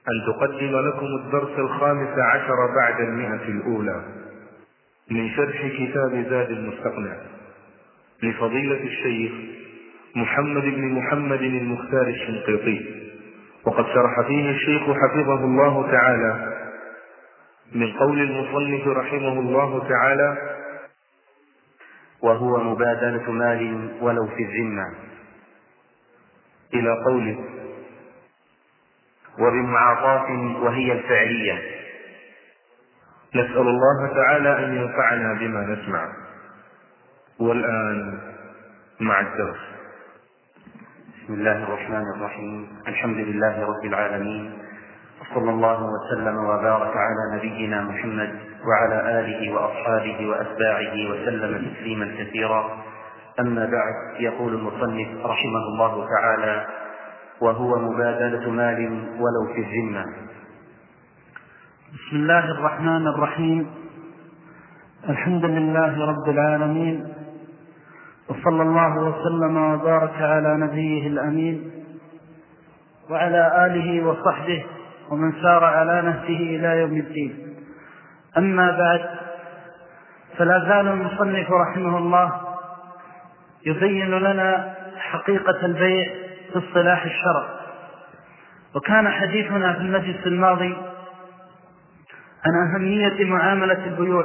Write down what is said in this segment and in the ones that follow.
أن تقدم لكم الدرس 15 بعد 100 الأولى من شرح كتاب زاد المستقنع لفضيلة الشيخ محمد بن محمد المختار الشنقيطي، وقد شرح فيه الشيخ حفظه الله تعالى من قول المصنف رحمه الله تعالى: وهو مبادلة مال ولو في الذمة، إلى قوله: وبمعاطاة وهي الفعلية. نسأل الله تعالى أن ينفعنا بما نسمع. والآن مع الدرس. بسم الله الرحمن الرحيم. الحمد لله رب العالمين، صلى الله وسلم وبارك على نبينا محمد وعلى آله وأصحابه وأتباعه وسلم تسليما كثيرا. أما بعد، يقول المصنف رحمه الله تعالى: وهو مبادلة مال ولو في الذمة. بسم الله الرحمن الرحيم. الحمد لله رب العالمين، وصلى الله وسلم وبارك على نبيه الأمين وعلى آله وصحبه ومن سار على نهجه إلى يوم الدين. أما بعد، فلا زال المصنف رحمه الله يبين لنا حقيقة البيع في اصطلاح الشرع. وكان حديثنا في المجلس الماضي عن أهمية معاملة البيوع،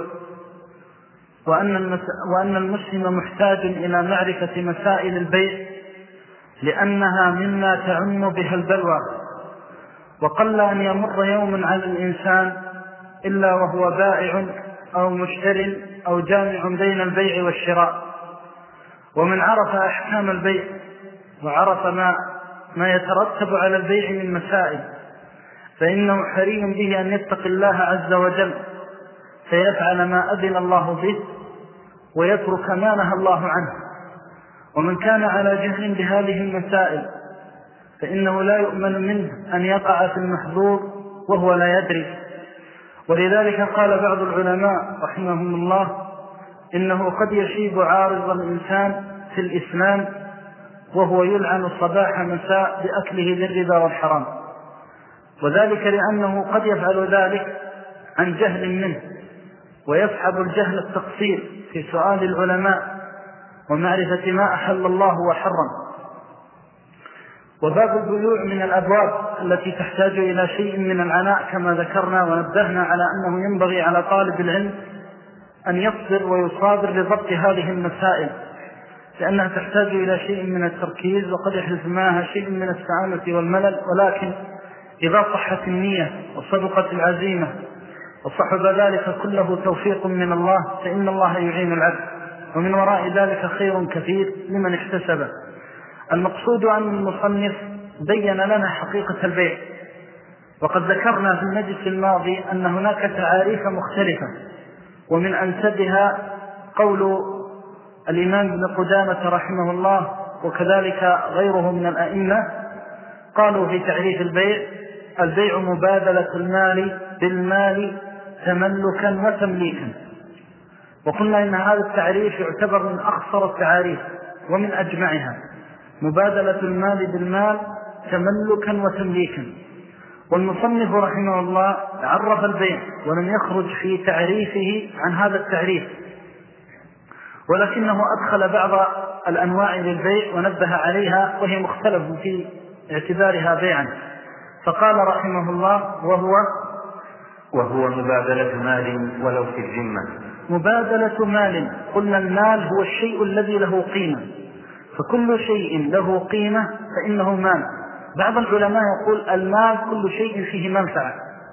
وأن المسلم محتاج إلى معرفة مسائل البيع لأنها مما تعم بها البلوى، وقل أن يمر يوم على الإنسان إلا وهو بائع أو مشتر أو جامع بين البيع والشراء. ومن عرف أحكام البيع وعرف ما يترتب على البيع من مسائل فإنه حري به أن يتقي الله عز وجل فيفعل ما أذن الله به ويترك ما نهى الله عنه. ومن كان على جهل بهذه المسائل فإنه لا يؤمن منه أن يقع في المحظور وهو لا يدري. ولذلك قال بعض العلماء رحمهم الله: إنه قد يشيب عارض الإنسان في الإسلام وهو يلعن صباح مساء بأكله للربا والحرام، وذلك لأنه قد يفعل ذلك عن جهل منه، ويصحب الجهل التقصير في سؤال العلماء ومعرفة ما أحل الله وحرم. وباب البيوع من الأبواب التي تحتاج إلى شيء من العناء كما ذكرنا، ونبهنا على أنه ينبغي على طالب العلم أن يصبر ويصابر لضبط هذه المسائل، لأنها تحتاج إلى شيء من التركيز، وقد يحدث معها شيء من السعامة والملل. ولكن إذا صحت النية وصدقت العزيمة وصحب ذلك كله توفيق من الله فإن الله يعين العبد، ومن وراء ذلك خير كثير لمن اكتسبه. المقصود أن المصنف بين لنا حقيقة البيع، وقد ذكرنا في المجلس الماضي أن هناك تعاريف مختلفة، ومن أنسبها قول الإمام ابن قدامة رحمه الله وكذلك غيره من الأئمة. قالوا في تعريف البيع: البيع مبادلة المال بالمال تملكا وتمليكا. وقلنا إن هذا التعريف يعتبر من أخصر التعاريف ومن أجمعها، مبادلة المال بالمال تملكا وتمليكا. والمصنف رحمه الله عرف البيع ولم يخرج في تعريفه عن هذا التعريف، ولكنه أدخل بعض الأنواع للبيع ونبه عليها وهي مختلف في اعتبارها بيعا. فقال رحمه الله: وهو مبادلة مال ولو في الذمة. مبادلة مال، قلنا المال هو الشيء الذي له قيمة، فكل شيء له قيمة فإنه مال. بعض العلماء يقول المال كل شيء فيه منفعة،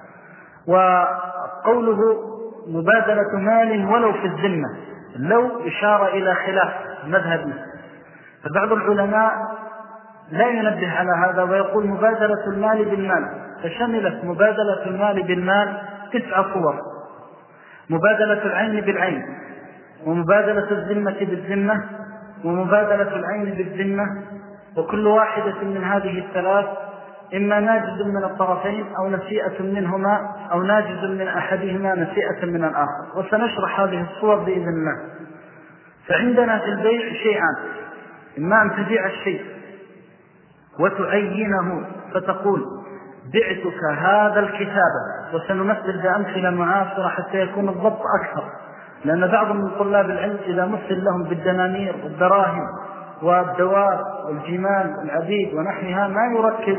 وقوله مبادلة مال ولو في الذمة لو إشارة إلى خلاف مذهبي، فبعض العلماء لا ينبه على هذا ويقول مبادلة المال بالمال، فشملت مبادلة المال بالمال 9 صور: مبادلة العين بالعين، ومبادلة الذمة بالذمة، ومبادلة العين بالذمة. وكل واحدة من هذه الثلاث إما ناجز من الطرفين أو نسيئة منهما، أو ناجز من أحدهما نسيئة من الآخر، وسنشرح هذه الصور بإذن الله. فعندنا في البيع شيئان: إما أن تبيع الشيء وتعينه فتقول بعتك هذا الكتاب، وسنمثل بأمثلة معاصرة حتى يكون الضبط أكثر، لأن بعض من طلاب العلم إذا مثل لهم بالدنانير والدراهم والدواب والجمال والعبيد ونحوها ما يركز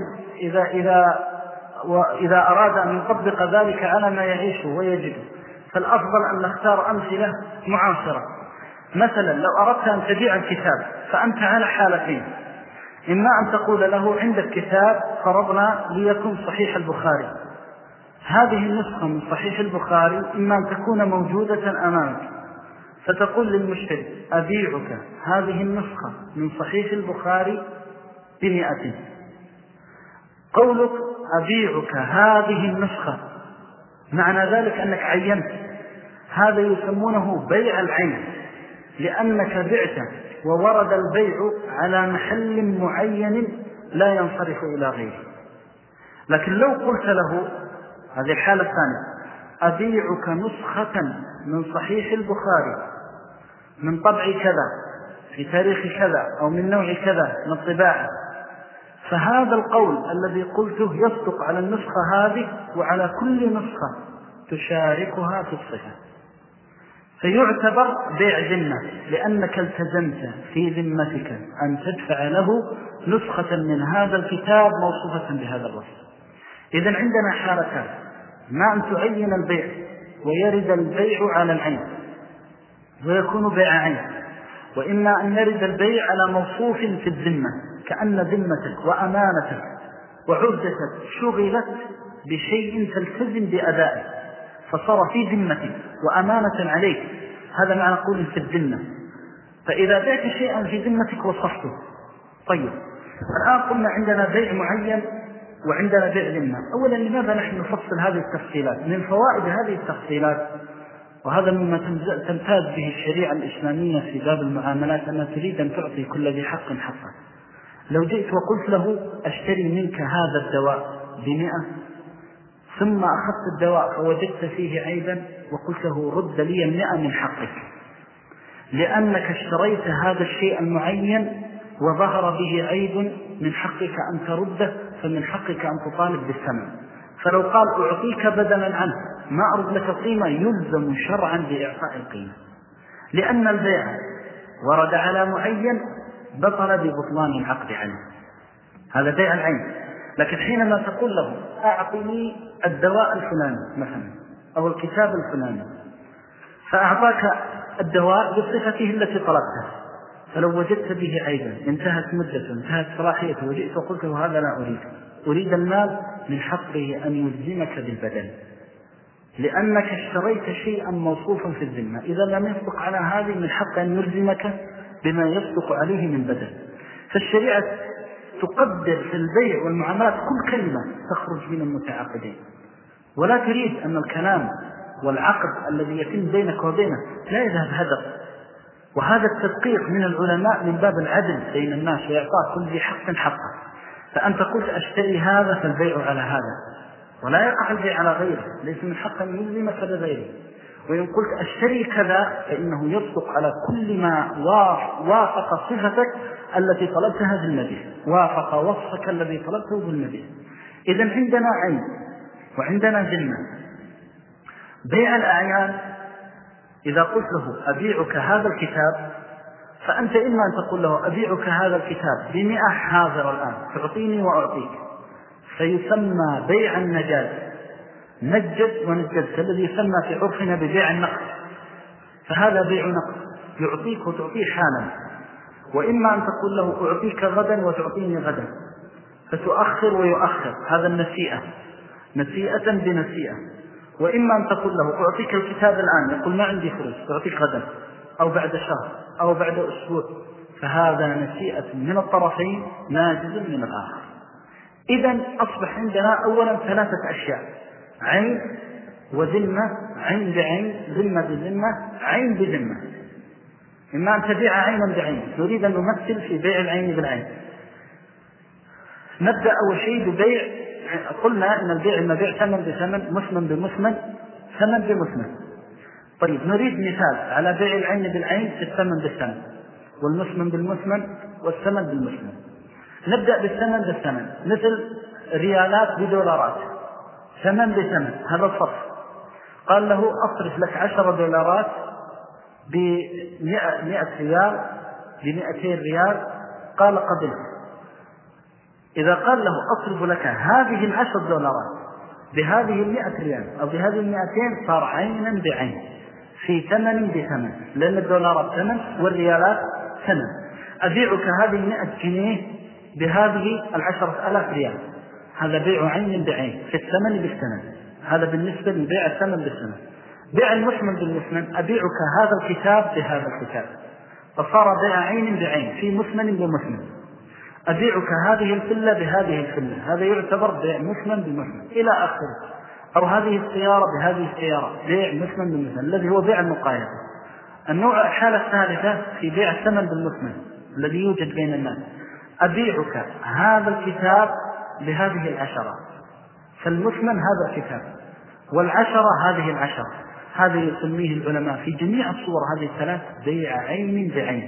إذا أراد أن يطبق ذلك على ما يعيشه ويجده. فالأفضل أن نختار أمثلة معاصرة. مثلا لو أردت أن تبيع الكتاب فأنت على حالتين: إما أن تقول له عندك كتاب فرضنا ليكن صحيح البخاري، هذه النسخة من صحيح البخاري إما أن تكون موجودة أمامك، فتقول للمشتري: أبيعك هذه النسخة من صحيح البخاري ب100. قولك أبيعك هذه النسخة معنى ذلك أنك عينت، هذا يسمونه بيع العين، لأنك بعت وورد البيع على محل معين لا ينصرف إلى غيره. لكن لو قلت له هذه الحالة الثانية: أبيعك نسخة من صحيح البخاري من طبع كذا في تاريخ كذا أو من نوع كذا من الطباعة، فهذا القول الذي قلته يصدق على النسخة هذه وعلى كل نسخة تشاركها في الصفة، فيعتبر بيع ذمة، لأنك التزمت في ذمتك أن تدفع له نسخة من هذا الكتاب موصوفة بهذا الوصف. إذن عندنا حالتان: ما أن تعين البيع ويرد البيع على العين ويكون بيع عين، وإما أن يرد البيع على موصوف في الذمة، كأن ذمتك وأمانتك وعهدتك شغلت بشيء تلتزم بأدائه فصار في ذمتك وأمانة عليك، هذا معنى قول في الذمة. فإذا بعت شيئا في ذمتك وصفته. طيب الآن قلنا عندنا بيع معين وعندنا بيع ذمة. أولا لماذا نحن نفصل هذه التفصيلات؟ من فوائد هذه التفصيلات، وهذا مما تمتاز به الشريعة الإسلامية في باب المعاملات، أنها تريد أن تعطي كل ذي حق حقه. لو جئت وقلت له أشتري منك هذا الدواء ب100، ثم أخذت الدواء فوجدت فيه عيبا وقلت له رد لي 100 من حقك، لأنك اشتريت هذا الشيء المعين وظهر به عيب، من حقك أن ترده، فمن حقك أن تطالب بالثمن. فلو قال أعطيك بدلا عنه ما أرد لك قيمة، يلزم شرعا بإعطاء القيمة، لأن البيع ورد على معين بطل ببطلان العقد عنه، هذا بيع العين. لكن حينما تقول له أعطني الدواء الفلاني مثلا أو الكتاب الفلاني، فأعطاك الدواء بصفته التي طلبتها، فلو وجدت به عيبا انتهت مدته انتهت صلاحيته وجئت وقلت له هذا لا أريد المال، من حقه أن يلزمك بالبدل، لأنك اشتريت شيئا موصوفا في الذمة. إذا لم يصدق على هذه من حق أن يلزمك بما يصدق عليه من بدل. فالشريعة تقدر في البيع والمعاملات كل كلمة تخرج من المتعاقدين، ولا تريد أن الكلام والعقد الذي يتم بينك وبينه لا يذهب هدر. وهذا التدقيق من العلماء من باب العدل بين الناس وإعطاء كل ذي حق حقه. فأنت قلت أشتري هذا فالبيع على هذا، ولا يقع البيع على غيره، ليس من حق أن يلزمك بغيره. وإن قلت أشتري كذا فإنه يصدق على كل ما وافق صفتك التي طلبتها بالنبي، وافق وصفك الذي طلبته بالنبي. إذن عندنا عين وعندنا ذمة. بيع الأعيان إذا قلت له أبيعك هذا الكتاب، فأنت إما أن تقول له أبيعك هذا الكتاب ب100 حاضر الآن تعطيني وأعطيك، فيسمى بيع النجاد، نجد ونجدت، الذي يسمى في عرفنا ببيع النقد، فهذا بيع نقد يعطيك وتعطيه حالا. وإما أن تقول له أعطيك غدا وتعطيني غدا، فتؤخر ويؤخر، هذا النسيئة، نسيئة بنسيئة. وإما أن تقول له أعطيك الكتاب الآن، يقول ما عندي فلوس، أعطيك غدا أو بعد شهر أو بعد أسبوع، فهذا نسيئة من الطرفين ناجز من الآخر. إذن أصبح عندنا أولا 3 أشياء: عين وذمة، عين بعين، ذمة بذمة، عين بذمة. إما أن تبيع عينا بعين، نريد أن نمثل في بيع العين بالعين. نبدأ أول شيء ببيع، قلنا إن البيع إما بيع ثمن بثمن، مثمن بمثمن، ثمن بمثمن. طيب نريد مثال على بيع العين بالعين في الثمن بالثمن، والمثمن بالمثمن، والثمن بالمثمن. نبدأ بالثمن بالثمن، مثل ريالات بدولارات ثمن بثمن، هذا الصرف. قال له أصرف لك 10 دولارات ب100 ريال ب200 ريال. قال قبلت. إذا قال له أصرف لك هذه 10 دولارات بهذه 100 ريال أو بهذه 200 صار عينا بعين في ثمن بثمن، لأن الدولارات ثمن والريالات ثمن. أبيعك هذه 100 جنيه بهذه 10,000 ريال، هذا بيع عين بعين في الثمن بالثمن. هذا بالنسبة لبيع الثمن بالثمن. بيع المثمن بالمثمن، أبيعك هذا الكتاب بهذا الكتاب، فصار بيع عين بعين في مثمن بمثمن. أبيعك هذه الفلة بهذه الفلة، هذا يعتبر بيع مثمن بمثمن إلى آخره. أو هذه السيارة بهذه السيارة، بيع مثمن بمثمن الذي هو بيع المقايضة. الحالة الثالثة في بيع الثمن بالمثمن الذي يوجد بين الناس، أبيعك هذا الكتاب بهذه 10، فالمثمن هذا الكتاب والعشرة هذه 10. هذا يسميه العلماء في جميع الصور هذه الثلاث بيع عين بعين،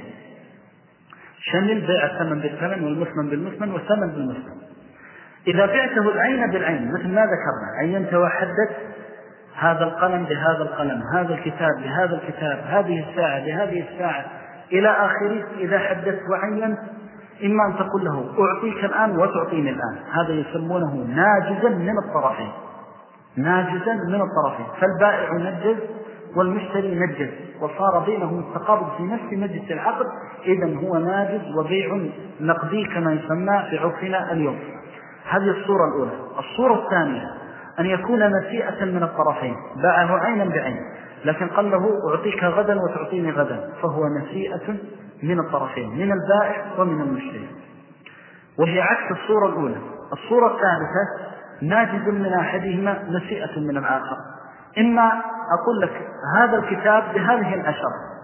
شمل بيع الثمن بالثمن والمثمن بالمثمن والثمن بالمثمن. إذا بعته العين بالعين مثل ما ذكرنا، عينت وحدت هذا القلم بهذا القلم، هذا الكتاب بهذا الكتاب، هذه الساعة بهذه الساعة إلى آخره. إذا حدثت وعينت، إما أن تقول له أعطيك الآن وتعطيني الآن، هذا يسمونه ناجزا من الطرفين، ناجزا من الطرفين. فالبائع نجز والمشتري نجز، وصار بينهم التقابض في نفس مجلس العقد، إذن هو ناجز وبيع نقدي كما يسمى في عرفنا اليوم. هذه الصورة الأولى. الصورة الثانية أن يكون نسيئة من الطرفين، باعه عينا بعين، لكن قال له أعطيك غدا وتعطيني غدا، فهو نسيئة من الطرفين، من البائع ومن المشتري، وهي عكس الصورة الأولى. الصورة الثالثة ناجز من أحدهما نسيئة من الآخر. إما أقول لك هذا الكتاب بهذه 10،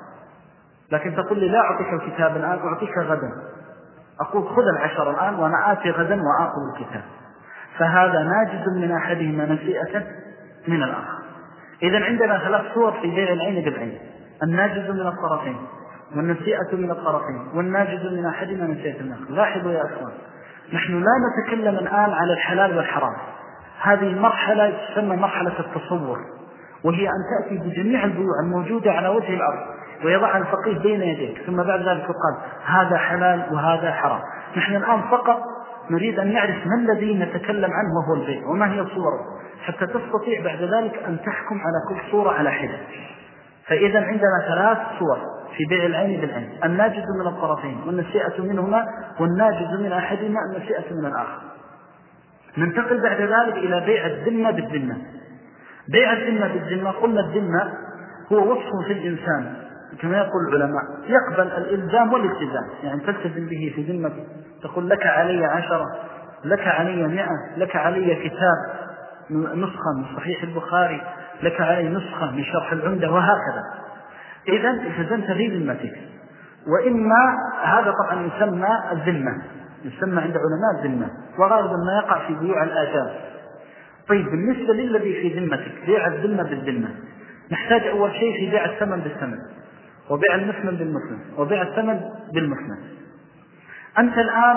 لكن تقول لي لا أعطيك الكتاب الآن، أعطيك غدا. أقول خذ 10 الآن وأنا آتي غدا وآخذ الكتاب، فهذا ناجز من أحدهما نسيئة من الآخر. إذن عندنا 3 صور في بيع العين بالعين: الناجز من الطرفين، والنسيئة من الطرفين، والناجز من أحدهما نسيئة من الآخر. لاحظوا يا أخوان، نحن لا نتكلم الآن على الحلال والحرام، هذه مرحلة تسمى مرحلة التصور، وهي أن تأتي بجميع البيوع الموجودة على وجه الأرض ويضع الفقيه بين يديك، ثم بعد ذلك يقال هذا حلال وهذا حرام. نحن الآن فقط نريد أن نعرف ما الذي نتكلم عنه وهو البيع وما هي صوره، حتى تستطيع بعد ذلك أن تحكم على كل صورة على حدة. فإذا عندنا 3 صور في بيع العين بالعين: الناجز من الطرفين، والنسيئة منهما، والناجز من أحدهما النسيئة من الآخر. ننتقل بعد ذلك إلى بيع الذمة بالذمة. بيع الذمة بالذمة، قلنا الذمة هو وصف في الإنسان كما يقول العلماء يقبل الإلزام والالتزام، يعني تلتزم به في ذمتك، تقول لك علي 10، لك علي 100، لك علي كتاب نسخة من صحيح البخاري، لك علي نسخة من شرح العمدة، وهكذا. إذن التزمت في ذمتك. وإما هذا طبعا يسمى الذمة، يسمى عند علماء الذمة، وغالبا ما يقع في بيوع الآجال. طيب بالنسبة للذي في ذمتك بيع الذمة بالذمة، نحتاج أول شيء في بيع الثمن بالثمن، وبيع المثمن بالمثمن، وبيع الثمن بالمثمن. أنت الآن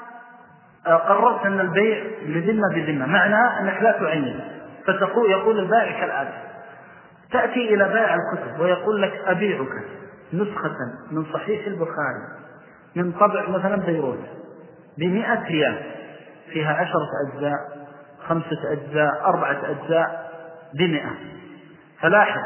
قررت أن البيع لذمة بذمة، معناه أنك لا تعين، يقول البائع كالآتي: تأتي إلى بائع الكتب ويقول لك أبيعك نسخة من صحيح البخاري من طبع مثلا بيروت ب100 ريال، فيها 10 أجزاء، 5 أجزاء، 4 أجزاء، ب100. فلاحظ،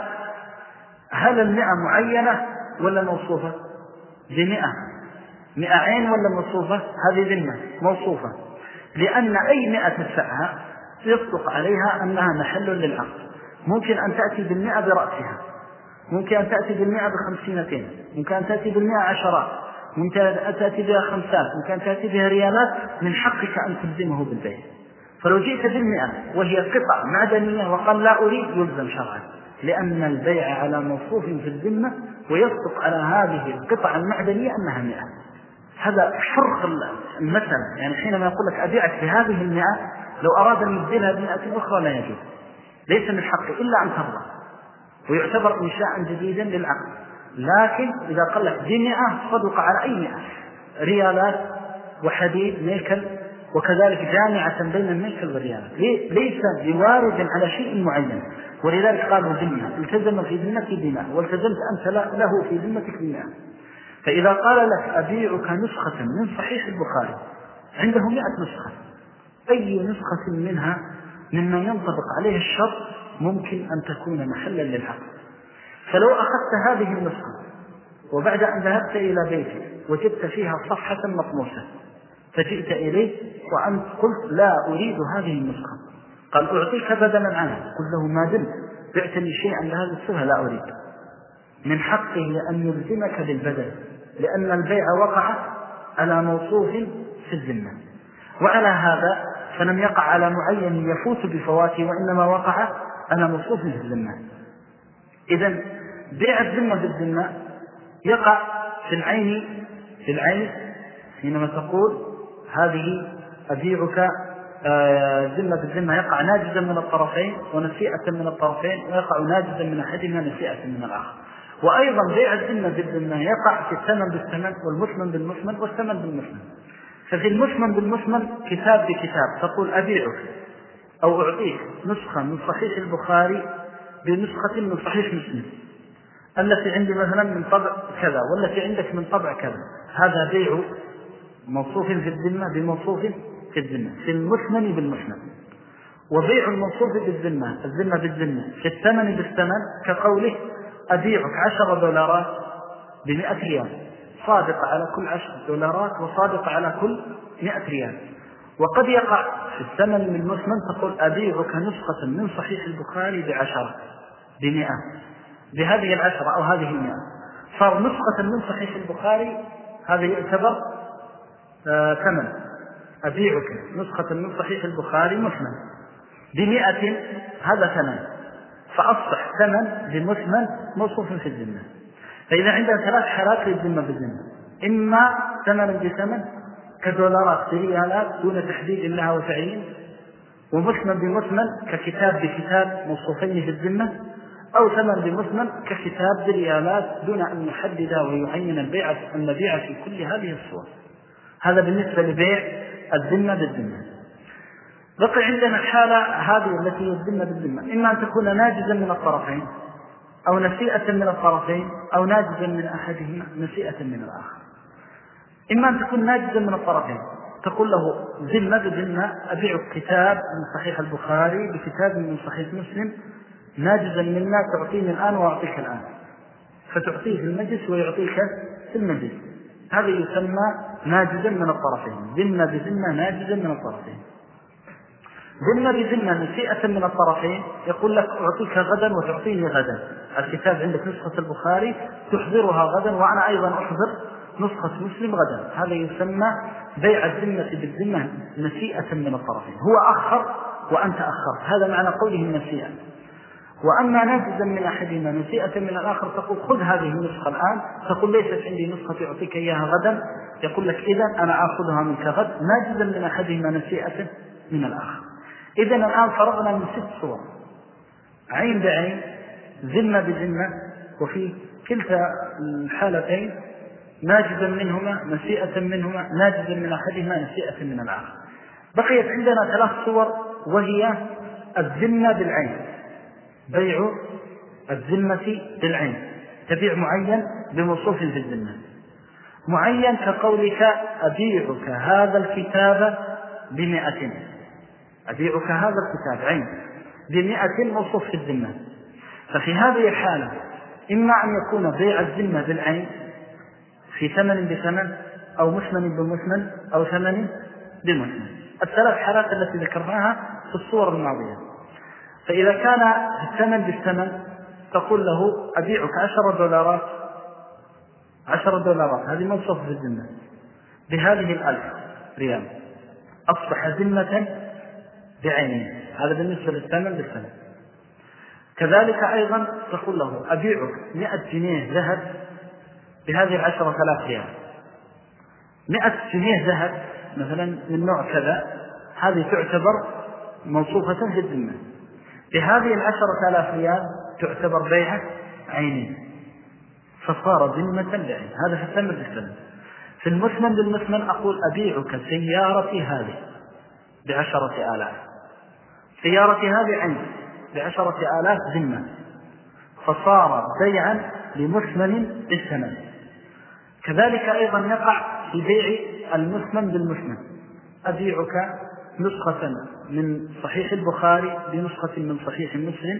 هل 100 معينة ولا موصوفة؟ ب100 100 عين ولا موصوفة؟ هذه ذمة موصوفة، لأن أي 100 تدفعها يصدق عليها أنها محل للعقد. ممكن أن تأتي بال100 برأسها، ممكن أن تأتي بال100 ب50، ممكن أن تأتي بال100 عشرات، ممكن أن تأتي بها 5، ممكن أن تأتي بها ريالات، من حقك أن تلزمه بالبيع. فلو جئت بال100 وهي قطع معدنية وقال لا أريد، يلزم شرعا، لأن البيع على موصوف في الذمة ويصدق على هذه القطع المعدنية أنها 100. هذا فرق المثل، يعني حينما يقول لك أبيعك بهذه 100، لو أراد أن يبدلها ب100 أخرى لا يجوز، ليس من حقه إلا أن ترضى، ويعتبر إنشاء جديدا للعقد. لكن إذا قال لك ب100 صدق على أي 100 ريالات وحديد نيكل وكذلك جامعة بين الملك والريانة، ليس بوارد على شيء معين. ولذلك قالوا ذمة، التزم في ذمتي بما، والتزمت أنت له في ذمتك بما. فإذا قال لك أبيعك نسخة من صحيح البخاري، عنده 100 نسخة، أي نسخة منها مما ينطبق عليه الشرط ممكن أن تكون محلا للعقد. فلو أخذت هذه النسخة وبعد أن ذهبت إلى بيتك وجدت فيها صفحة مطموسة، فجئت إليه وأنت قلت لا أريد هذه النسخة، قال أعطيك بدلا عنها، قل له ما دمت بعتني شيئا لهذه الصفة لا أريد، من حقه أن يلزمك بالبدل، لأن البيع وقع على موصوف في الذمة. وعلى هذا فلم يقع على معين يفوت بفواته، وإنما وقع على موصوف في الذمة. إذن بيع الذمة بالذمة يقع في العين حينما تقول هذه أبيعك ذمة بالذمة، يقع ناجزا من الطرفين ونسيئة من الطرفين، ويقع ناجزا من أحدهما نسيئة من الآخر. وأيضا بيع الذمة بالذمة يقع في الثمن بالثمن، والمثمن بالمثمن، والثمن بالمثمن. ففي المثمن بالمثمن كتاب بكتاب، تقول أبيعك أو أعطيك نسخة من صحيح البخاري بنسخة من صحيح مسلم، التي عندي مثلا من طبع كذا والتي عندك من طبع كذا، هذا بيع موصوف في الذمة بموصوف في الذمة في المثمن بالمثمن. وبيع الموصوف بالذمة الذمة بالذمة في الثمن بالثمن، كقوله أبيعك $10 ب100 ريال، صادق على كل $10 وصادق على كل 100 ريال. وقد يقع في الثمن بالمثمن تقول أبيعك نسخة من صحيح البخاري ب10 ب100، بهذه 10 أو هذه 100، صار نسخة من صحيح البخاري، هذا يعتبر ثمن. أبيعك نسخة من صحيح البخاري مثمن ب100، هذا ثمن، فأصبح ثمن بمثمن موصوف في الذمة. فإذا عندنا 3 حالات للذمة بالذمة: إما ثمن بثمن كدولارات بريالات دون تحديد لها وتعيين، ومثمن بمثمن ككتاب بكتاب موصوفين في الذمة، أو ثمن بمثمن ككتاب بريالات دون أن يحدد ويعين المبيع في كل هذه الصور. هذا بالنسبة لبيع الذمة بالذمة. بقي عندنا الحالة هذه التي هي الذمة بالذمة، إما أن تكون ناجزا من الطرفين، أو نسيئة من الطرفين، أو ناجزا من أحدهما نسيئة من الآخر. إما أن تكون ناجزا من الطرفين، تقول له ذمة بذمة، أبيعك كتاب من صحيح البخاري بكتاب من صحيح مسلم، ناجزا منا تعطيني الآن وأعطيك الآن، فتعطيه في المجلس ويعطيك في المجلس. هذا يسمى ناجزا من الطرفين، ذمة بذمة ناجزا من الطرفين. ذمة بذمة نسيئة من الطرفين، يقول لك أعطيك غدا وتعطيني غدا، الكتاب عندك نسخة البخاري تحضرها غدا وأنا أيضا أحضر نسخة مسلم غدا، هذا يسمى بيع الذمة بالذمة نسيئة من الطرفين، هو أخر وأنت أخر، هذا معنى قوله النسيئة. وأما ناجزا من أحدهما نسيئة من الآخر، تقول خذ هذه النسخة الآن، تقول ليست عندي نسخة أعطيك إياها غدا، يقول لك إذن أنا أخذها منك غد، ناجزا من أحدهما نسيئة من الآخر. إذن الآن فرضنا من 6 صور: عين بعين، ذمة بذمة، وفي كلتا الحالتين ناجزا منهما نسيئة منهما، ناجزا من أحدهما نسيئة من الآخر. بقيت عندنا 3 صور، وهي الذمة بالعين، بيع الذمة بالعين، تبيع معين بموصوف في الذمة، معين كقولك أبيعك هذا الكتاب ب100، أبيعك هذا الكتاب عين ب100 موصوف في الذمة. ففي هذه الحالة إما أن يكون بيع الذمة بالعين في ثمن بثمن، أو مثمن بمثمن، أو ثمن بمثمن، ال3 حالات التي ذكرناها في الصور الماضية. فإذا كان الثمن بالثمن تقول له أبيعك $10، هذه موصوف في الذمة بهذه 1000 ريال، أصبح ذمة بعينه، هذا بالنسبة للثمن بالثمن. كذلك أيضا تقول له أبيعك 100 جنيه ذهب بهذه 10,000 ريال، 100 جنيه ذهب مثلا من نوع كذا، هذه تعتبر موصوفة في الذمة، بهذه 10,000 ريال تعتبر بيعة عينين، فصار ذمة بعين، هذا في الثمن بالثمن. في المثمن بالمثمن أقول أبيعك سيارتي هذه ب10,000، سيارتي هذه عين ب10,000 ذمة، فصار بيعا لمثمن بالثمن. كذلك أيضا يقع في بيع المثمن بالمثمن، أبيعك نسخة من صحيح البخاري بنسخة من صحيح مسلم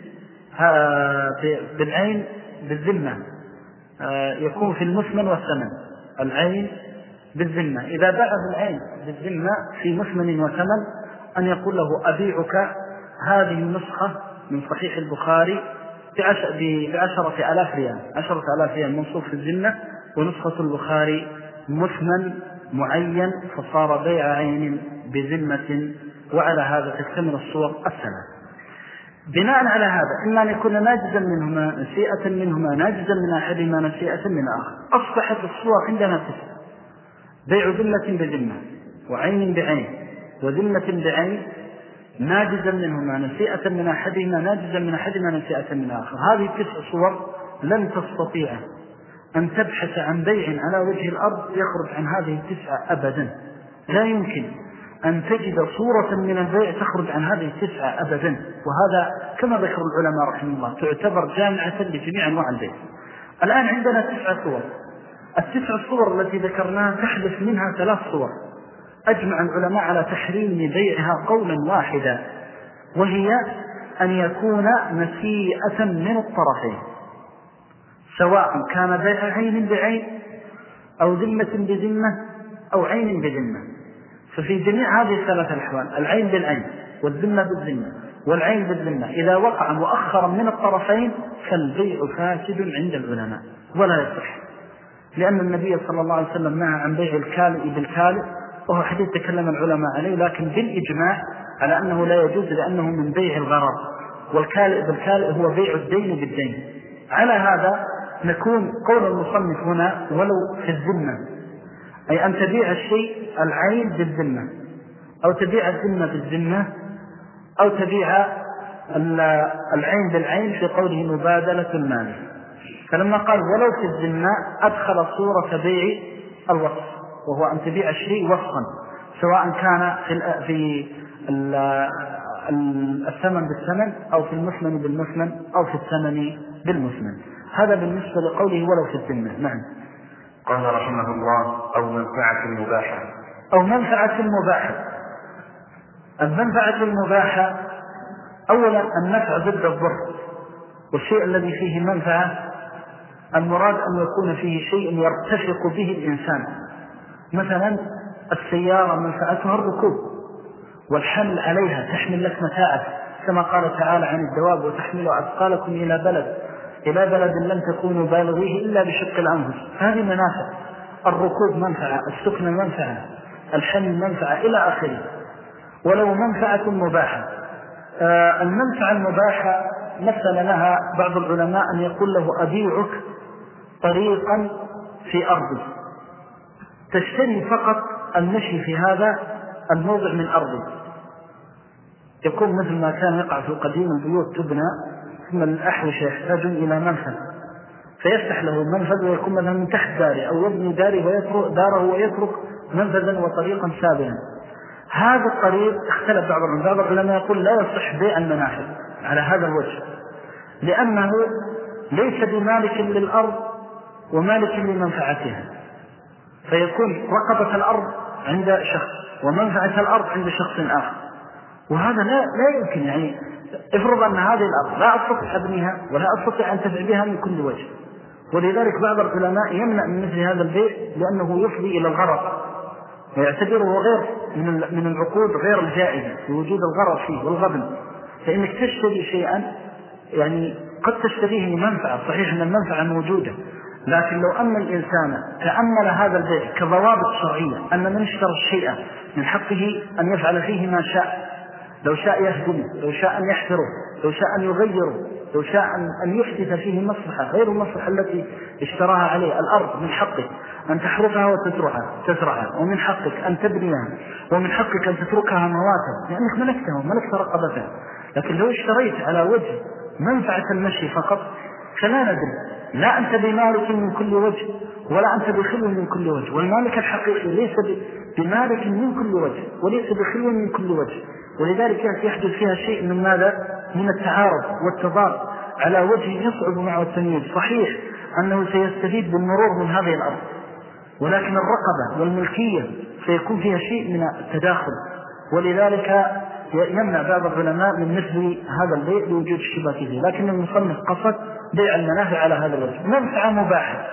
بالعين بالذمة، يكون في المثمن والثمن، العين بالذمة. إذا باعه العين بالذمة في مثمن وثمن أن يقول له أبيعك هذه النسخة من صحيح البخاري ب10,000 ريال، 10,000 ريال منصوب في الذمة، ونسخة البخاري مثمن معين، فصار بيع عين بذمة. وعلى هذا تكتمل الصور الثلاث. بناء على هذا إما أن يكون ناجزا منهما نسيئة منهما، ناجزا من أحدهما نسيئة من آخر. أصبحت الصور عندنا 9: بيع ذمة بذمة، وعين بعين، وذمة بعين، ناجزا منهما نسيئة من أحدهما، ناجزا من أحدهما نسيئة من آخر. هذه 9 صور لن تستطيع أن تبحث عن بيع على وجه الأرض يخرج عن هذه 9 أبدا. لا يمكن أن تجد صورة من البيع تخرج عن هذه 9 أبدا. وهذا كما ذكر العلماء رحمه الله تعتبر جامعة لجميع أنواع البيع. الآن عندنا 9 صور. ال9 صور التي ذكرناها تحدث منها 3 صور أجمع العلماء على تحريم بيعها قولا واحدا، وهي أن يكون نسيئة من الطرفين، سواء كان بيع عين بعين أو ذمة بذمة أو عين بذمة. ففي جميع هذه 3 الأحوال، العين بالعين والذمة بالذمة والعين بالذمة، إذا وقع مؤخرا من الطرفين فالبيع فاسد عند العلماء ولا يصح، لأن النبي صلى الله عليه وسلم نهى عن بيع الكالئ بالكالئ، وهو حديث تكلم العلماء عليه، لكن بالإجماع على أنه لا يجوز لأنه من بيع الغرر، والكالئ بالكالئ هو بيع الدين بالدين. على هذا نكون قول المصنف هنا ولو في الذمة، أي أن تبيع الشيء العين بالذمة، أو تبيع الذمة بالذمة، أو تبيع العين بالعين في قوله مبادلة المال. فلما قال ولو في الذمة أدخل صورة بيع الوصف، وهو أن تبيع الشيء وصفا، سواء كان في الثمن بالثمن أو في المثمن بالمثمن أو في الثمن بالمثمن. هذا بالنسبة لقوله ولو في الذمة. نعم. قال رحمه الله أو منفعة مباحة. أو منفعة مباحة. المنفعة المباحة أولا النفع ضد الضر، والشيء الذي فيه منفعة المراد أن يكون فيه شيء يرتفق به الإنسان. مثلا السيارة منفعتها الركوب والحمل عليها، تحمل لك متاعك كما قال تعالى عن الدواب وتحملوا أثقالكم إلى بلد لم تكونوا بالغيه إلا بشق الأنفس. هذه منافع. الركوب منفعة، السكن منفعة، الحمل منفعة إلى آخره. ولو منفعة مباحة، المنفعة المباحة مثل لها بعض العلماء أن يقول له أبيعك طريقا في أرضي، تشتري فقط المشي في هذا الموضع من أرضي. يكون مثل ما كان يقع في القديم، البيوت تبنى ثم الأحوشة يحتاجون إلى منفذ، فيفتح له منفذ ويكون مثلا من تحت داره، أو يبني داره ويترك منفذا وطريقا سابقا. هذا الطريق اختلف بعض العلماء يقول لا يصح بيع المنافذ على هذا الوجه، لأنه ليس بمالك للأرض ومالك لمنفعتها، فيكون رقبة الأرض عند شخص ومنفعة الأرض عند شخص آخر، وهذا لا يمكن. يعني افرض أن هذه الأرض لا أستطيع أبنيها ولا أستطيع أن تدفع بها من كل وجه، ولذلك بعض العلماء يمنع من مثل هذا البيع لأنه يفضي إلى الغرر، ويعتبره غير من العقود غير الجائزة لوجود الغرر فيه والغبن. فإنك تشتري شيئا يعني قد تشتريه لمنفعة، صحيح أن المنفعة موجودة، لكن لو أن الإنسان تأمل هذا البيع كضوابط شرعية، أن من اشترى الشيء من حقه أن يفعل فيه ما شاء، لو شاء يهدمه، لو شاء أن يحفره، لو شاء أن يغيره، لو شاء أن يحدث فيه مصلحة غير المصلحة التي اشتراها عليه. الأرض من حقك أن تحرثها وتزرعها، ومن حقك أن تبنيها، ومن حقك أن تتركها مواتها لأنك ملكتها وملكت رقبتها. لكن لو اشتريت على وجه منفعة المشي فقط فلا ندري، لا أنت بمالك من كل وجه ولا أنت بخلو من كل وجه. والمالك الحقيقي ليس بمالك من كل وجه وليس بخلو من كل وجه، ولذلك يحدث فيها شيء من ماذا؟ من التعارض والتضاد على وجه يصعب معه التمييز. صحيح أنه سيستفيد بالمرور من هذه الأرض، ولكن الرقبة والملكية سيكون فيها شيء من التداخل، ولذلك يمنع بعض العلماء من مثل هذا البيع لوجود الشبهة فيه. لكن المصنف قصد بيع المنافع على هذا الوجه. منفعة مباحة.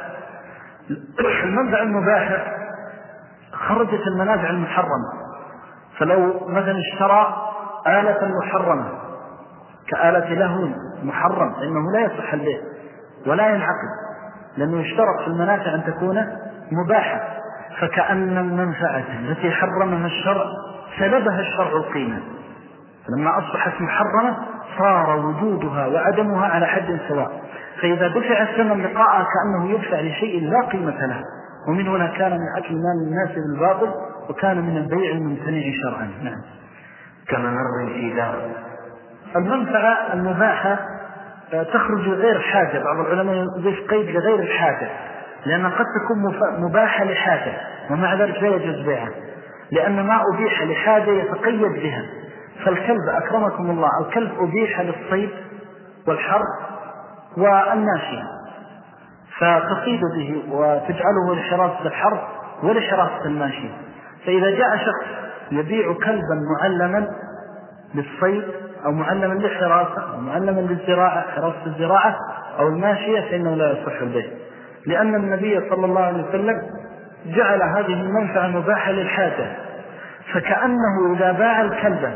المنفعة المباحة خرجت المنافع المحرمة، فلو مثلا اشترى آلة محرمة كآلة لهو محرم فإنه لا يصح البيع ولا ينعقد، لأنه يشترط في المنافع أن تكون مباحة. فكأن المنفعة التي حرمها الشرع سلبها الشرع القيمة، فلما أصبحت محرمة صار وجودها وعدمها على حد سواء. فإذا دفع الثمن لقاءها كأنه يدفع لشيء لا قيمة له، ومن هنا كان من أكل مال الناس بالباطل، وكان من البيع الممتنع شرعا. نعم. كما مر في دار. المنفعة المباحة تخرج غير حاجة. بعض العلماء يضيف قيد لغير الحاجة، لأن قد تكون مباحة لحاجة ومع ذلك لا يجوز بيعها، لأن ما أبيح لحاجة يتقيد بها. فالكلب أكرمكم الله، الكلب أبيح للصيد والحرب والناشية، فتصيد به وتجعله لحراسة الحرب ولحراسة الماشية. فإذا جاء شخص يبيع كلبا معلما للصيد أو معلما للحراسة أو معلما للزراعة، حراسة الزراعة أو الماشية، فإنه لا يصح البيع، لأن النبي صلى الله عليه وسلم جعل هذه المنفعة مباحة للحاجة. فكأنه إذا باع الكلب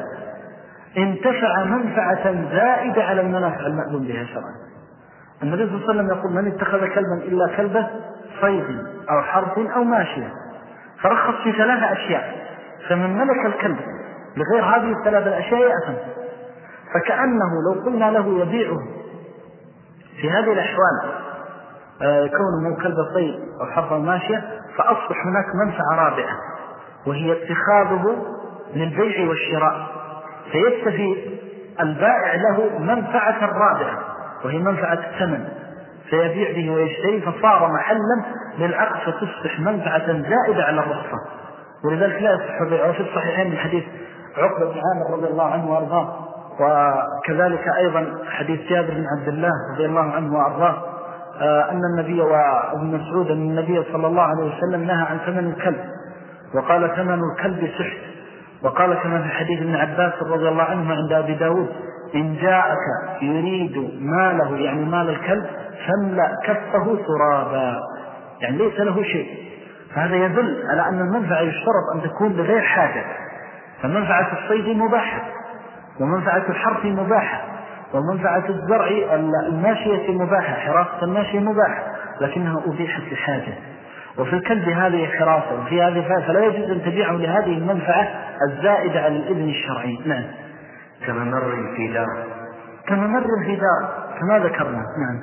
انتفع منفعة زائدة على المنافع المأذون بها شرعا. النبي صلى الله عليه وسلم يقول: من اتخذ كلبا إلا كلبه صيد أو حرث أو ماشية، فرخص في 3 أشياء، فمن ملك الكلب لغير هذه ال3 الأشياء يأثم. فكأنه لو قلنا له يبيعه في هذه الأحوال كونه كلب صيد أو حرث أو ماشية، فأصبح هناك منفعة رابعة، وهي اتخاذه للبيع والشراء، فيستفيد البائع له منفعة رابعة وهي منفعة الثمن، فيبيع به ويشتري، فصار محلا للعقد، فتصبح منفعة زائدة على الرخصة. ولذلك لا يصح بيعه. في الصحيحين من حديث عقبة بن عامر رضي الله عنه وأرضاه، وكذلك أيضا حديث جابر بن عبد الله رضي الله عنه وأرضاه أن النبي وابن مسعود أن النبي صلى الله عليه وسلم نهى عن ثمن الكلب، وقال: ثمن الكلب سحت. وقال كما في حديث ابن عباس رضي الله عنه عند أبي داود: إن جاءك يريد ماله، يعني مال الكلب، فاملأ كفه ترابا، يعني ليس له شيء. فهذا يدل على أن المنفعة يشترط أن تكون بغير حاجة. فمنفعة الصيد مباحة، ومنفعة الحرث مباحة، ومنفعة الزرع الماشية مباحة، حراسة الماشية مباحة، لكنها أبيحت لحاجة. وفي الكلب هذه حراسة وفي هذه فلا يجوز أن تبيعه لهذه المنفعة الزائدة على الإذن الشرعي. نعم. كما مر في دار. كما مر في دار كما ذكرنا. نعم.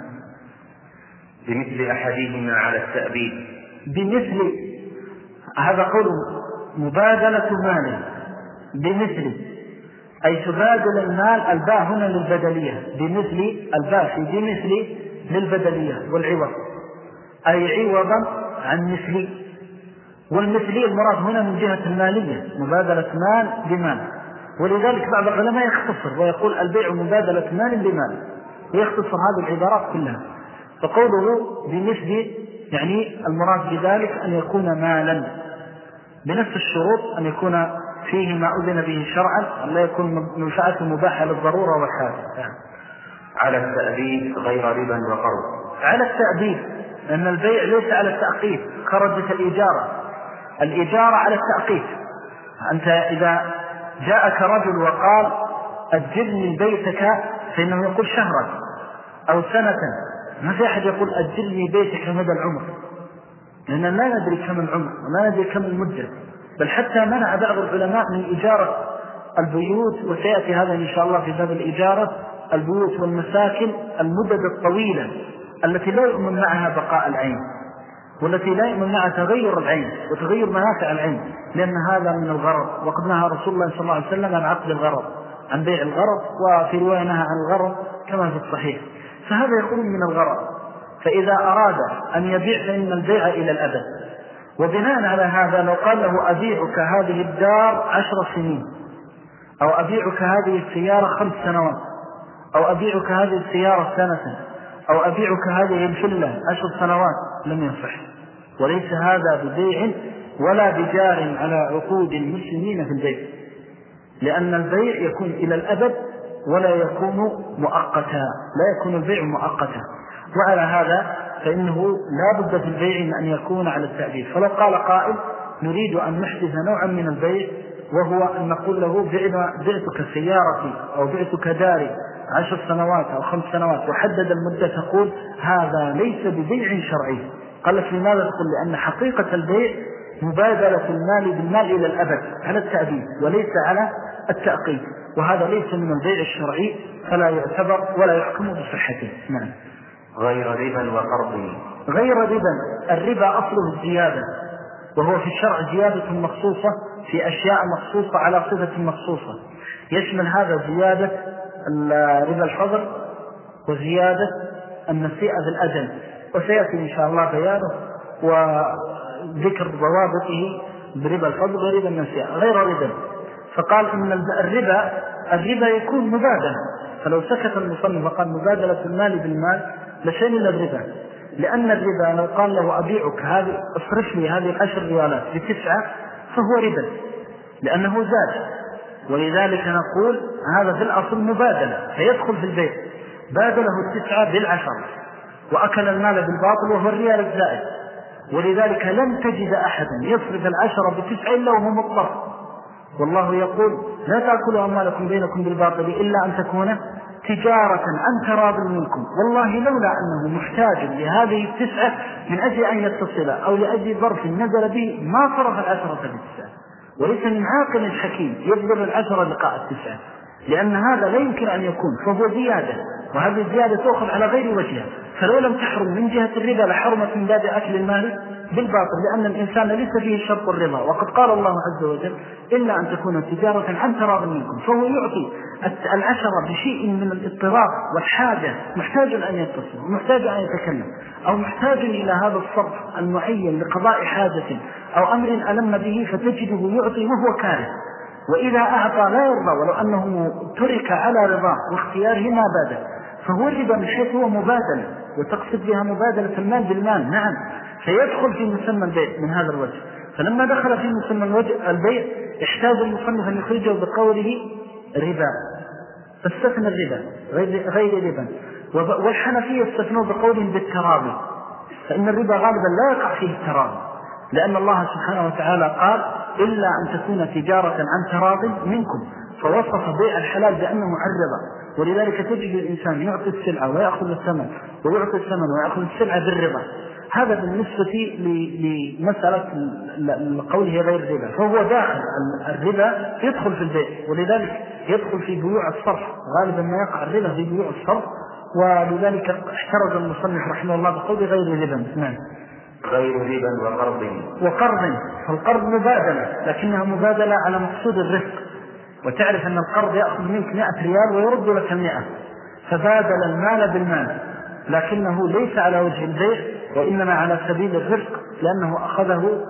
بمثل أحدهما على التأبيد. بمثل، هذا قول مبادلة مال. بمثل أي تبادل المال. الباء هنا للبدلية، بمثل الباء في بمثل للبدلية والعوض، أي عوضا عن مثلي. والمثلي المراد هنا من جهة المالية، مبادلة مال بمال. ولذلك بعض العلماء يختصر ويقول: البيع مبادلة مال بمال، ويختصر هذه العبارات كلها. فقوله بمثل يعني المراد بذلك أن يكون مالا بنفس الشروط، أن يكون فيه ما أذن به شرعا، أن لا يكون منفعة مباحة للضرورة والحاجة. على التأبيد غير ربا وقرض. على التأبيد، أن البيع ليس على التأقيت. خرجت الإجارة على التأقيت. أنت إذا جاءك رجل وقال: أجلني بيتك، فإنه يقول شهرا أو سنة. ما في أحد يقول: أجلني بيتك مدى العمر، لأننا لا ندري كم العمر وما ندري كم المدة. بل حتى منع بعض العلماء من إجارة البيوت، وسيأتي هذا إن شاء الله في باب الإجارة، البيوت والمساكن المدد الطويلة التي لا يؤمن معها بقاء العين، والتي لا يؤمن معها تغير العين وتغير منافع العين، لأن هذا من الغرض. وقد نهى رسول الله صلى الله عليه وسلم عن عقد الغرض، عن بيع الغرض، وفي رواية نهى عن الغرض كما في الصحيح. فهذا يكون من الغرض. فإذا أراد أن يبيع فإن البيع إلى الأبد. وبناء على هذا لو قال له أبيعك هذه الدار 10 سنين، أو أبيعك هذه السيارة 5 سنوات، أو أبيعك هذه السيارة 1 سنة، أو أبيعك هذه الفلة 10 سنوات، لم يصح. وليس هذا ببيع ولا بجار على عقود المسلمين في البيع، لأن البيع يكون إلى الأبد ولا يكون مؤقتا، لا يكون البيع مؤقتا. وعلى هذا فإنه لا بد في البيع من أن يكون على التأبيد. فلو قال قائل نريد أن نحدث نوعا من البيع، وهو أن نقول له بعتك سيارتي أو بعتك داري 10 سنوات أو 5 سنوات، وحدد المدة، تقول هذا ليس ببيع شرعي. قالت لماذا؟ تقول لأن حقيقة البيع مبادلة المال بالمال إلى الأبد على التأبيد وليس على التأقيد، وهذا ليس من البيع الشرعي فلا يعتبر ولا يحكم بصحته. نعم. غير ربا وقرض. غير ربا، الربا أصله الزيادة، وهو في الشرع زيادة مخصوصة في أشياء مخصوصة على صفة مخصوصة. يشمل هذا زيادة ربا الفضل وزيادة النسيئة بالأجل، وسيأتي إن شاء الله بيانه وذكر ضوابطه بربا الفضل وربا النسيئة. غير ربا، فقال إن الربا يكون مبادلة، فلو سكت المصنف وقال مبادلة المال بالمال لشمل الربا، لأن الربا لو قال له أبيعك هذه، اصرف لي هذه 10 ريالات ب9 فهو ربا لأنه زاد. ولذلك نقول هذا في الأصل مبادلة، فيدخل في البيع. بادله 9 ب10 وأكل المال بالباطل وهو الريال الزائد. ولذلك لم تجد أحدا يصرف 10 ب9 إلا وهو مضطر. والله يقول لا تأكلوا أموالكم بينكم بالباطل إلا أن تكون تجارة عن تراض منكم. والله لولا أنه محتاج لهذه 9 من أجل أن يتصل أو لأجل ظرف نزل به ما صرف 10 ب9. وليس من عاقل حكيم يبذل 10 لقاء 9، لأن هذا لا يمكن أن يكون، فهو زيادة، وهذه الزيادة تأخذ على غير وجهها. فلو لم تحرم من جهة الربا لحرمت من باب أكل المال بالباطل، لأن الإنسان ليس فيه شرط الربا، وقد قال الله عز وجل إلا أن تكون تجارة عن تراض منكم. فهو يعطي 10 بشيء من الاضطراب والحاجة، محتاج أن يتصل ومحتاج أن يتكلم، أو محتاج إلى هذا الصرف المعين لقضاء حاجة أو أمر ألم به، فتجده يعطي وهو كاره. وإذا أعطى لا يرضى ولو أنه ترك على رضاه واختياره ما بادل، فهو الربا من حيث هو مبادلة، وتقصد بها مبادلة المال بالمال. نعم، فيدخل في مسمى البيع من هذا الوجه. فلما دخل في مسمى البيع احتاج المصنف أن يخرجه بقوله ربا، فاستثنى الربا غير ربا. والحنفية استثنوا بقولهم بالتراضي، فإن الربا غالبا لا يقع فيه التراضي، لأن الله سبحانه وتعالى قال إلا أن تكون تجارة عن تراض منكم، فوصف بيع الحلال بأنه الربا. ولذلك تجد الإنسان يعطي السلعة ويأخذ الثمن، ويعطي الثمن ويأخذ السلعة بالربا. هذا بالنسبة لمسألة قوله غير الربا، فهو داخل الربا يدخل في البيع، ولذلك يدخل في بيوع الصرف. غالبا ما يقع الربا في بيوع الصرف، ولذلك احترز المصنف رحمه الله بقول غير ربا. نعم. غير ربا وقرض. فالقرض مبادلة، لكنها مبادلة على مقصود الرفق. وتعرف أن القرض يأخذ منك 100 ريال ويرد لك 100، فبادل المال بالمال، لكنه ليس على وجه البيع وإنما على سبيل الرفق، لأنه أخذه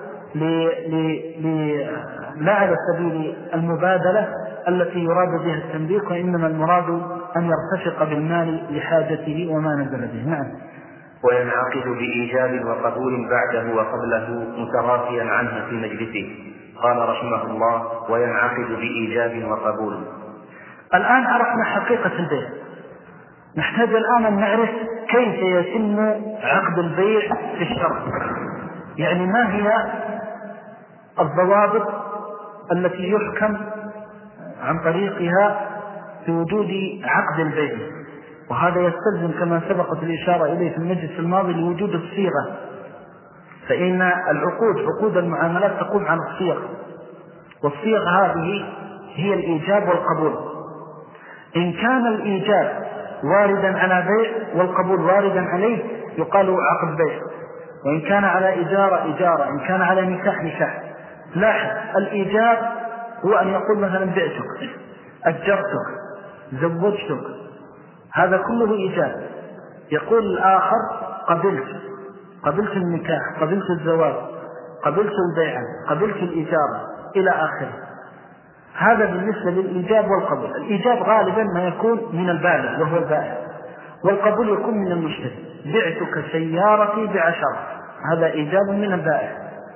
لا على سبيل المبادلة التي يراد بها التنبيك، وإنما المراد أن يرتفق بالمال لحاجته وما نزل به. نعم. وينعقد بإيجاب وقبول بعده وقبله مترافيا عنه في مجلسه. قال رحمه الله: وينعقد بإيجاب وقبول. الآن عرفنا حقيقة البيع، نحتاج الآن أن نعرف كيف يتم عقد البيع في الشرع، يعني ما هي الضوابط التي يحكم عن طريقها في وجود عقد البيع. وهذا يستلزم كما سبقت الإشارة إليه في المجلس الماضي لوجود الصيغة، فإن عقود المعاملات تقوم على الصيغ، والصيغ هذه هي الإيجاب والقبول. إن كان الإيجاب واردا على بيع والقبول واردا عليه يقال عقد بيع، وإن كان على إجارة، إن كان على نكاح. لاحظ، الإيجاب هو أن يقول مثلا بعتك، أجرتك، زوجتك، هذا كله إيجاب. يقول الآخر قبلت النكاح، قبلت الزواج، قبلت البيعة، قبلت الإجارة إلى آخره. هذا بالنسبة للإيجاب والقبول. الإيجاب غالبا ما يكون من البائع وهو البائع، والقبول يكون من المشتري. بعتك سيارتي ب10، هذا إيجاب من البائع.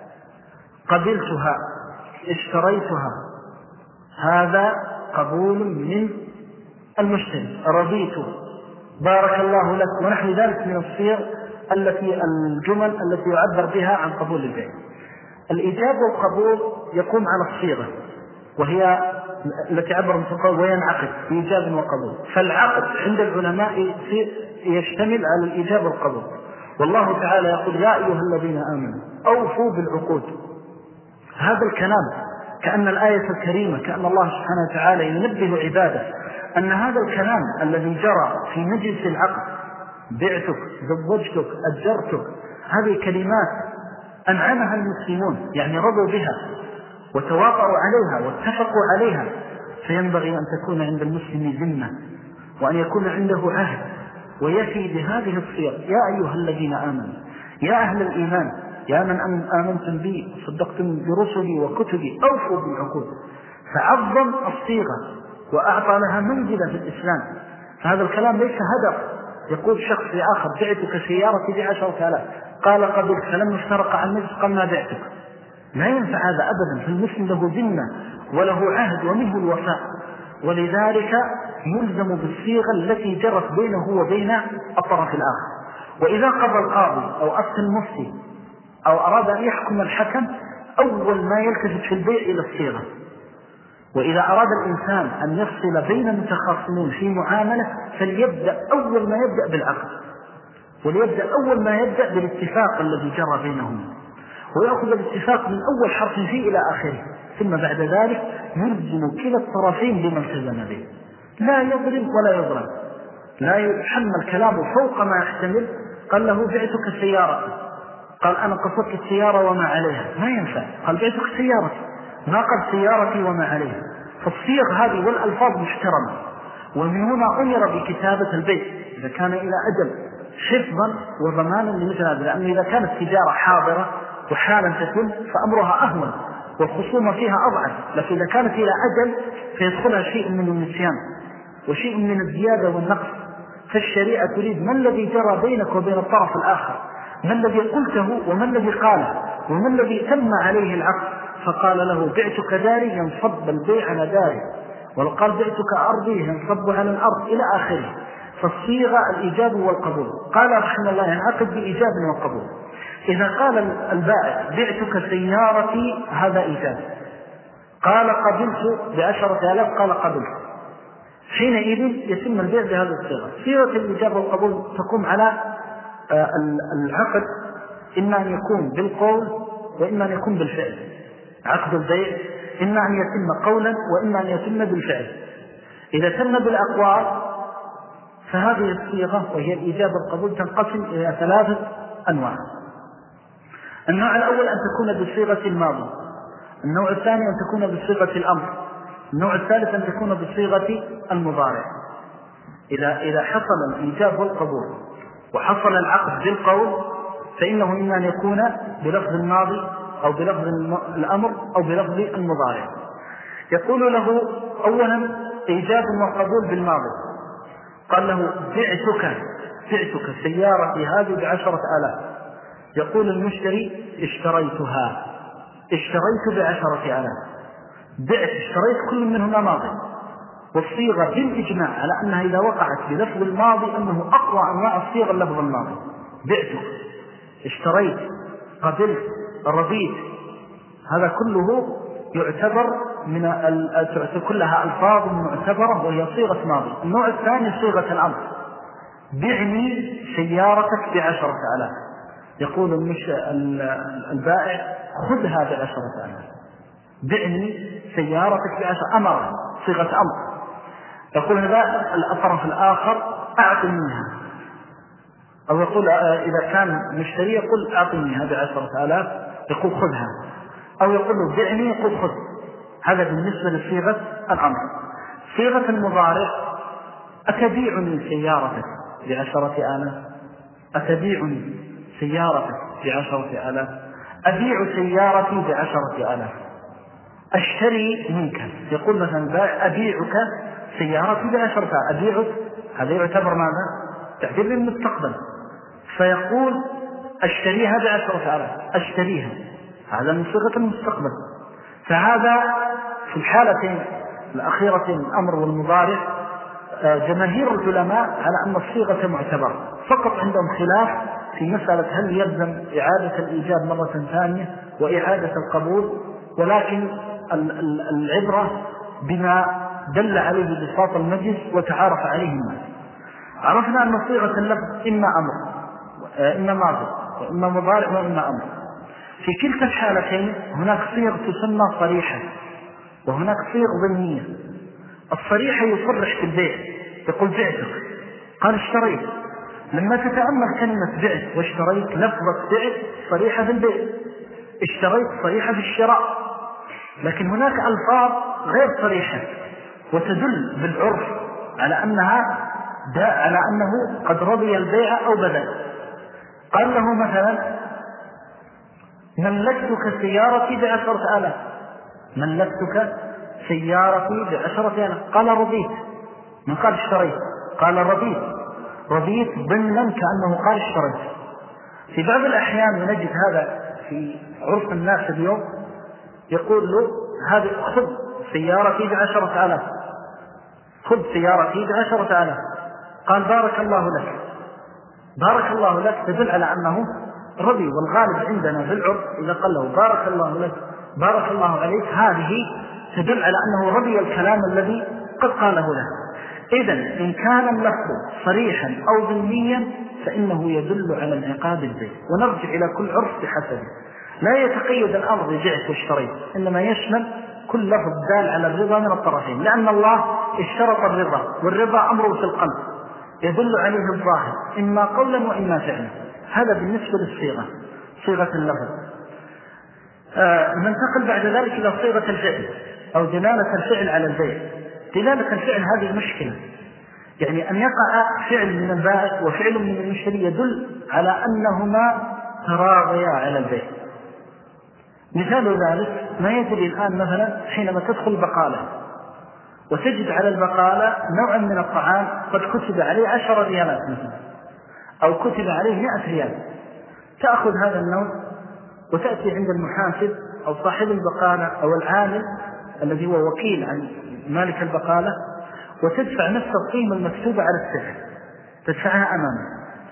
قبلتها، اشتريتها، هذا قبول من المشتري. رضيت، بارك الله لك، ونحو ذلك من الصيغ الجمل التي يعبر بها عن قبول البيع. الإيجاب والقبول يقوم على الصيغة، وهي التي عبر المتقول وينعقد بإيجاب وقبول. فالعقد عند العلماء يشتمل على الإيجاب والقبول. والله تعالى يقول: يا أيها الذين آمنوا أوفوا بالعقود. هذا الكلام كأن الآية الكريمة، كأن الله سبحانه وتعالى ينبه عباده أن هذا الكلام الذي جرى في مجلس العقد، بعتك، زوجتك، أجرتك، هذه كلمات أنعمها المسلمون، يعني رضوا بها وتواطؤوا عليها واتفقوا عليها. فينبغي أن تكون عند المسلم ذمة، وأن يكون عنده عهد، ويفي بهذه الصيغ: يا أيها الذين آمنوا، يا أهل الإيمان، يا من آمنتم بي وصدقتم برسلي وكتبي، أوفوا بالعقود. فعظم الصيغة وأعطى لها منزلة في الإسلام. فهذا الكلام ليس هدر. يقول شخص لآخر: بعتك سيارتي ب10,000، قال قبلت، فلما افترق عن مجلس قال ما بعتك. لا ينفع هذا أبدا. فالمسلم له ذمة وله عهد ومنه الوفاء، ولذلك يلزم بالصيغة التي جرت بينه وبين الطرف الآخر. وإذا قضى القاضي أو أفتى المفتي أو أراد أن يحكم الحكم، أول ما يلتفت في البيع إلى الصيغة. وإذا أراد الإنسان أن يفصل بين متخاصمين في معاملة، فليبدأ أول ما يبدأ بالعقد، وليبدأ أول ما يبدأ بالاتفاق الذي جرى بينهم، ويأخذ الاتفاق من أول حرف فيه إلى آخره، ثم بعد ذلك يلزم كلا الطرفين بما التزم به. لا يظلم ولا يظلم، لا يحمل كلامه فوق ما يحتمل. قال له: بعتك سيارتي، قال: أنا قصدت السيارة وما عليها. ما ينفع. قال: بعتك سيارتي، ما قال سيارتي وما عليها. فالصيغ هذه والألفاظ محترمة. ومن هنا أمر بكتابة البيع إذا كان إلى أجل، حفظا وضمانا لمثل هذا. لأنه إذا كانت تجارة حاضرة وحالا تكون فأمرها أهون والخصومة فيها أضعف، لكن إذا كانت إلى أجل فيدخلها شيء من النسيان وشيء من الزيادة والنقص. فالشريعة تريد ما الذي جرى بينك وبين الطرف الآخر، ما الذي قلته وما الذي قاله وما الذي تم عليه العقد. فقال له: بعتك داري، ينصب البيع على داري، ولو قال بعتك أرضي ينصب على الأرض إلى آخره. فالصيغة الإيجاب والقبول. قال رحمه الله: ينعقد بإيجاب وقبول. إذا قال البائع: بعتك سيارتي، هذا إيجاب. قال: قبلت ب10,000، قال: قبلت. حينئذ يتم البيع بهذه الصيغة. صيغة الإيجاب والقبول تقوم على العقد، إما أن يكون بالقول وإما أن يكون بالفعل. عقد البيع إما أن يتم قولا وإما أن يتم بالفعل. إذا تم بالأقوال فهذه الصيغة وهي الإيجاب والقبول تنقسم إلى 3 أنواع. النوع الأول أن تكون بصيغة الماضي، النوع الثاني أن تكون بصيغة الأمر، النوع الثالث أن تكون بصيغة المضارع. إذا حصل الإيجاب والقبول وحصل العقد بالقول فإنه إما أن يكون بلفظ الماضي أو بلفظ الأمر أو بلفظ المضارع. يقول له أولا إيجاب وقبول بالماضي. قال له: بعتك سيارتي هذه ب10,000. يقول المشتري: اشتريتها، اشتريت ب10,000. بعت، اشتريت، كل منهما ماضي. والصيغة بالإجماع على أنها إذا وقعت بلفظ الماضي أنه أقوى أنواع الصيغة اللفظ الماضي. بعتك، اشتريت، قبلت، رضيت، هذا كله يعتبر كلها ألفاظ معتبرة وهي صيغة ماضي. النوع الثاني صيغة الأمر: بعني سيارتك ب10,000. يقول البائع: خذها ب10,000. بعني سيارتك ب10، أمر، صيغة أمر. يقول هذا الطرف الآخر: أعطنيها. أو يقول إذا كان مشتري يقول: أعطنيها ب10,000، يقول: خذها. أو يقول له: بعني، يقول: خذ. هذا بالنسبة لصيغة الأمر. صيغة المضارع: أتبيعني سيارتك ب10,000؟ أتبيعني سيارتك ب10,000؟ أبيع سيارتي ب10,000. أشتري منك، يقول مثلا أبيعك سيارتي ب10,000، أبيعك، هذا يعتبر ماذا؟ تعبير للمستقبل. فيقول أشتريها ب10,000، أشتريها، هذا من صيغة المستقبل. فهذا في الحالتين الأخيرتين الأمر والمضارع جماهير العلماء على أن الصيغة معتبرة، فقط عندهم خلاف في مسألة هل يلزم إعادة الإيجاب مرة ثانية وإعادة القبول، ولكن العبرة بما دل عليه بساط المجلس وتعارف عليه الناس. عرفنا أن صيغة اللفظ إما أمر إما ماضي وإما مضارع وإما أمر. في كلتا الحالتين هناك صيغ تسمى صريحة وهناك صيغ ضمنية. الصريحة يصرح في البيع، يقول بعتك، قال اشتريت. لما تتأمل كلمة بعت واشتريت، لفظة بعت صريحة في البيع، اشتريت صريحة في الشراء. لكن هناك ألفاظ غير صريحة وتدل بالعرف على أنه قد رضي البيع أو بدل. قال له مثلا ملكتك سيارتي ب10,000، ملكتك سيارتي ب10,000. قال رضيت، من قال اشتريت؟ قال رضيت، رضيت ضمنا كأنه قال اشتريت. في بعض الأحيان نجد هذا في عرف الناس اليوم، يقول له هذه خذ سيارتي ب10,000، خذ سيارتي ب10,000. قال بارك الله لك، بارك الله لك تدل على أنه رضي. والغالب عندنا في العرف إذا قال له بارك الله لك، بارك الله عليك، هذه تدل على أنه رضي الكلام الذي قد قاله له. إذن إن كان اللفظ صريحا أو ضمنيا فإنه يدل على انعقاد البيع، ونرجع إلى كل عرف بحسبه. لا يتقيد الأمر ببعت واشتريت، إنما يشمل كل لفظ دال على الرضا من الطرفين، لأن الله اشترط الرضا، والرضا أمره في القلب يدل عليه الظاهر إما قولا وإما فعلا. هذا بالنسبة للصيغة، صيغة اللفظ. ننتقل بعد ذلك إلى صيغة الفعل أو دلالة الفعل على البيع. دلالة الفعل هذه مشكلة، يعني أن يقع فعل من البائع وفعل من المشتري يدل على أنهما تراضيا على البيع. مثال ذلك ما يجري الآن مثلا حينما تدخل بقالة وتجد على البقالة نوعا من الطعام قد كتب عليه 10 ريالات مثلا، أو كتب عليه 100 ريال. تأخذ هذا النوع وتأتي عند المحاسب أو صاحب البقالة أو العامل الذي هو وكيل عن مالك البقالة، وتدفع نفس القيمة المكتوبة على السعر، تدفعها أمامه،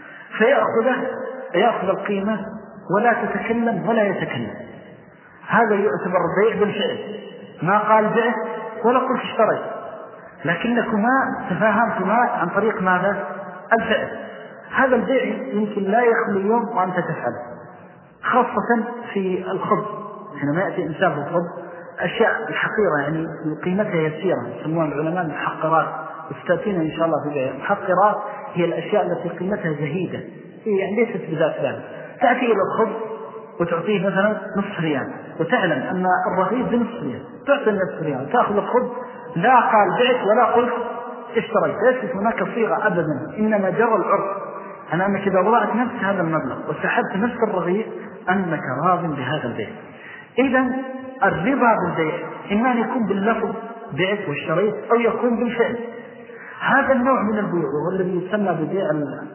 فيأخذ القيمة ولا تتكلم ولا يتكلم. هذا يعتبر بيع بالفعل، ما قال بعت ولا قلت اشتريت، لكنكما تفاهمتما عن طريق ماذا؟ الفعل. هذا البيع يمكن لا يخلو يوم وأنت تفعله، خاصة في الخبز. حينما يأتي إنسان في الخبز أشياء الحقيرة يعني قيمتها يسيرة، يسمونها العلماء المحقرات، وستأتينا إن شاء الله في بيع. المحقرات هي الأشياء التي قيمتها زهيدة، يعني ليست بذات ذلك. تأتي إلى الخبز وتعطيه مثلا نصف ريال، وتعلم أن الرغيف بنصف ريال، تعطي نصف ريال، تأخذ الخبز، لا قال بعت ولا قلت اشتريت، ليست هناك صيغة أبدا، إنما جرى العرف أنا أنك إذا وضعت نفس هذا المبلغ وسحبت نفس الرغيف أنك راض بهذا البيع. إذن الرضا بالبيع إما أن يكون باللفظ بعت واشتريت أو يكون بالفعل. هذا النوع من البيع وهو الذي يسمى ببيع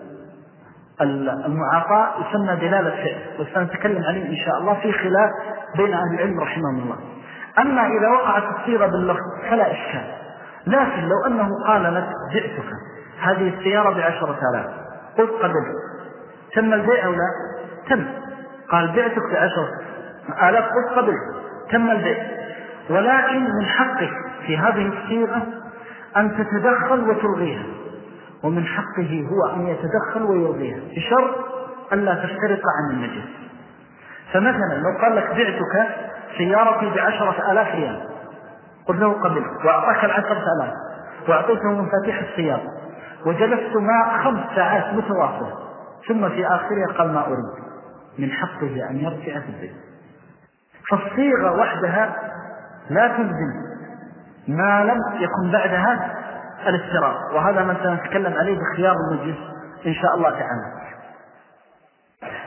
المعاطاة يسمى دلالة فعل، وسنتكلم عليه إن شاء الله في خلاف بين أهل العلم رحمهم الله. أما إذا وقعت الصيغة باللفظ فلا إشكال، لكن لو أنه قال لك بعتك هذه السيارة ب10,000، قلت قبلت، تم البيع أو لا؟ تم. قال بعتك ب10,000، قلت قبلت، تم البيع. ولكن من حقك في هذه الصيغة أن تتدخل وتلغيها، ومن حقه هو أن يتدخل ويلغيها بشرط أن لا تفترق عن المجلس. فمثلا لو قال لك بعتك سيارتي ب10,000 ريال، قلت له قبلت وأعطاك 10,000 وأعطيته مفاتيح السيارة، وجلست مع 5 ساعات متواصلة، ثم في آخرها قال ما أريد، من حقه أن يرجع في البيت. فالصيغة وحدها لا تلزم ما لم يكن بعدها الافتراق، وهذا ما سنتكلم عليه بخيار المجلس إن شاء الله تعالى.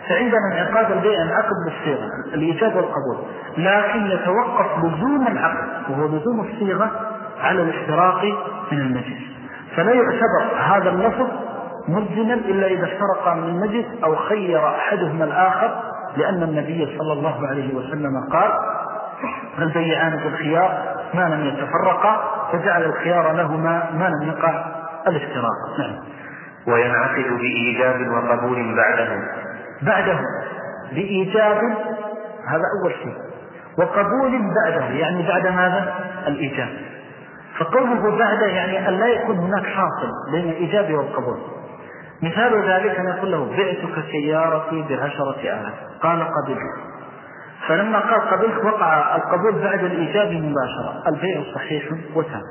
فعندنا انعقاد البيع انعقد بالصيغة الإيجاب والقبول، لكن يتوقف لزوم العقد وهو لزوم الصيغة على الاحتراق من المجلس، فلا يعتبر هذا اللفظ ملزما إلا إذا افترق من المجلس أو خير أحدهما الآخر، لأن النبي صلى الله عليه وسلم قال البيعان بالخيار ما لم يتفرقا، فجعل الخيار لهما ما لم يقع الافتراق. نعم. وينعقد بإيجاب وقبول بعده بإيجاب، هذا أول شيء، وقبول بعده يعني بعد ماذا؟ الإيجاب. فقوله بعده يعني أن لا يكون هناك حاصل بين الإيجاب والقبول. مثال ذلك أن يقول له بعتك سيارتي ب10,000، قال قبلت، فلما قال قبلت وقع القبول بعد الإيجاب مباشرة، البيع صحيح وتام.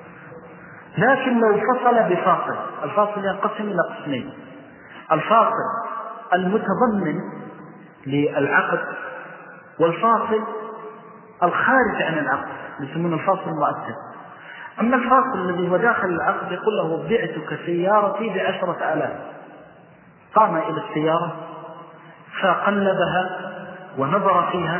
لكن لو فصل بفاصل، الفاصل ينقسم إلى قسمين: الفاصل المتضمن للعقد، والفاصل الخارج عن العقد يسمونه الفاصل المؤثر. أما الفاصل الذي هو داخل العقد يقول له بعتك سيارتي ب10,000، قام إلى السيارة فقلبها ونظر فيها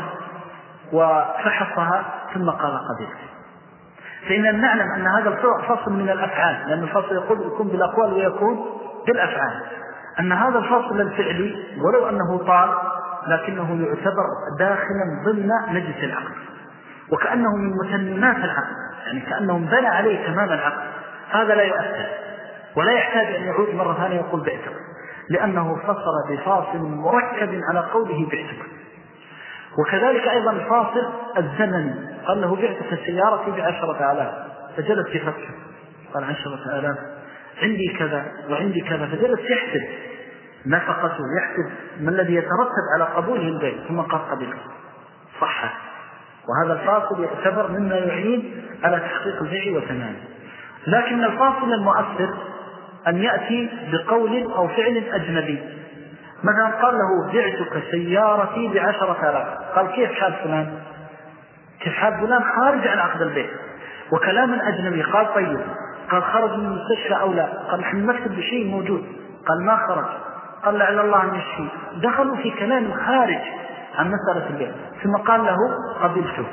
وفحصها ثم قال قبلت، فإننا نعلم أن هذا الفاصل من الأفعال، لأن الفاصل يكون بالأقوال ويكون بالأفعال، أن هذا الفاصل الفعلي ولو أنه طال لكنه يعتبر داخلا ضمن مجلس العقد، وكأنه من متممات العقد، يعني كأنه بنى عليه تمام العقد. هذا لا يؤثر ولا يحتاج أن يعود مرة ثانية يقول بعتك، لأنه فصل بفاصل مركب على قوله بعتك. وكذلك أيضا الفاصل الزمني، قال له بعتك سيارتي ب10,000، فجلس يفكر قال 10,000 عندي كذا وعندي كذا، فجلس يحسب نفقته، يحسب ما الذي يترتب على قبوله البيع، ثم قال قبلت صح. وهذا الفاصل يعتبر مما يعين على تحقيق البيع وتمامه. لكن الفاصل المؤثر أن يأتي بقول أو فعل أجنبي، مثلا قال له بعتك سيارتي ب10,000، قال كيف حال فلان؟ كيف حال فلان خارج عن عقد البيع، وكلام أجنبي. قال طيب، قال خرج من المستشفى أو لا؟ قال نحن نكتب بشيء موجود. قال ما خرج. قال لعل الله أن يشفي. دخلوا في كلام خارج عن مسألة البيع، ثم قال له قبلته.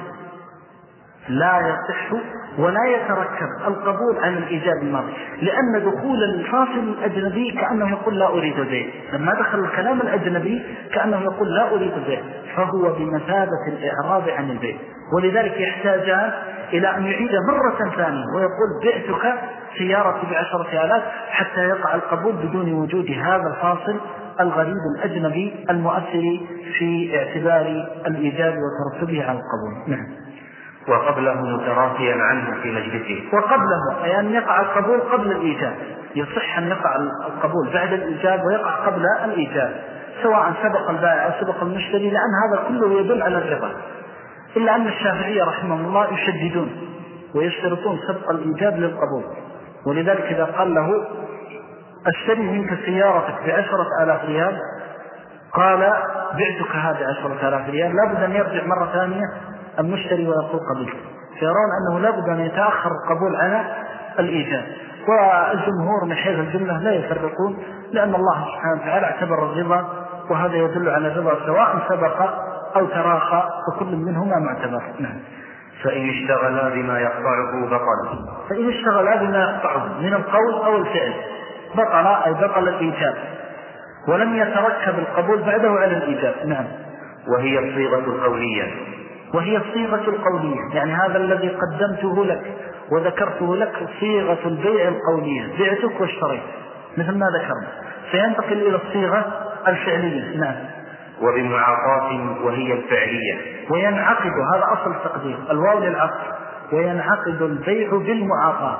لا يصح ولا يتركب القبول عن الإيجاب الماضي، لأن دخول الفاصل الأجنبي كأنه يقول لا أريد البيع، لما دخل الكلام الأجنبي كأنه يقول لا أريد البيع، فهو بمثابة الإعراض عن البيع. ولذلك يحتاجان إلى أن يعيد مرة ثانية ويقول بعتك سيارتي ب10,000 حتى يقع القبول بدون وجود هذا الفاصل الغريب الأجنبي المؤثر في اعتبار الإيجاب وترتبه على القبول. نعم. وقبله متراخيا عنه في مجلسه، وقبله أي أن يقع القبول قبل الإيجاب. يصح أن يقع القبول بعد الإيجاب ويقع قبل الإيجاب، سواء سبق البائع أو سبق المشتري، لأن هذا كله يدل على الرضا. إلا أن الشافعية رحمه الله يشددون ويشترطون سبق الإيجاب للقبول، ولذلك إذا قال له اشتري منك سيارتك ب10,000 ريال، قال بعتك هذه 10,000 ريال، لابد أن يرجع مرة ثانية المشتري ويقول قبلت، فيرون أنه لابد أن يتأخر القبول على الإيجاب. والجمهور من حيث الجملة لا يفرقون، لأن الله سبحانه وتعالى اعتبر الرضا، وهذا يدل على الرضا سواء سبق أو تراخى، فكل منهما معتبر. نعم. فإن اشتغلا بما يقطعه بطل، فإن اشتغلا بما يقطعه من القول أو الفعل بطل، أي بطل الإيجاب، ولم يتركب القبول بعده على الإيجاب. نعم. وهي الصيغة القولية، وهي الصيغة القولية، يعني هذا الذي قدمته لك وذكرته لك صيغة البيع القولية، بعتك واشتريت مثل ما ذكرنا، سينتقل إلى الصيغة الفعلية. نعم. وبمعاطاة وهي الفعلية، وينعقد، هذا أصل التقدير، الواو للعقد، وينعقد البيع بالمعاطاة.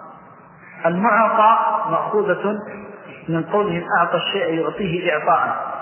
المعاطاة مأخوذة من قوله أعطى الشيء يعطيه إعطاء.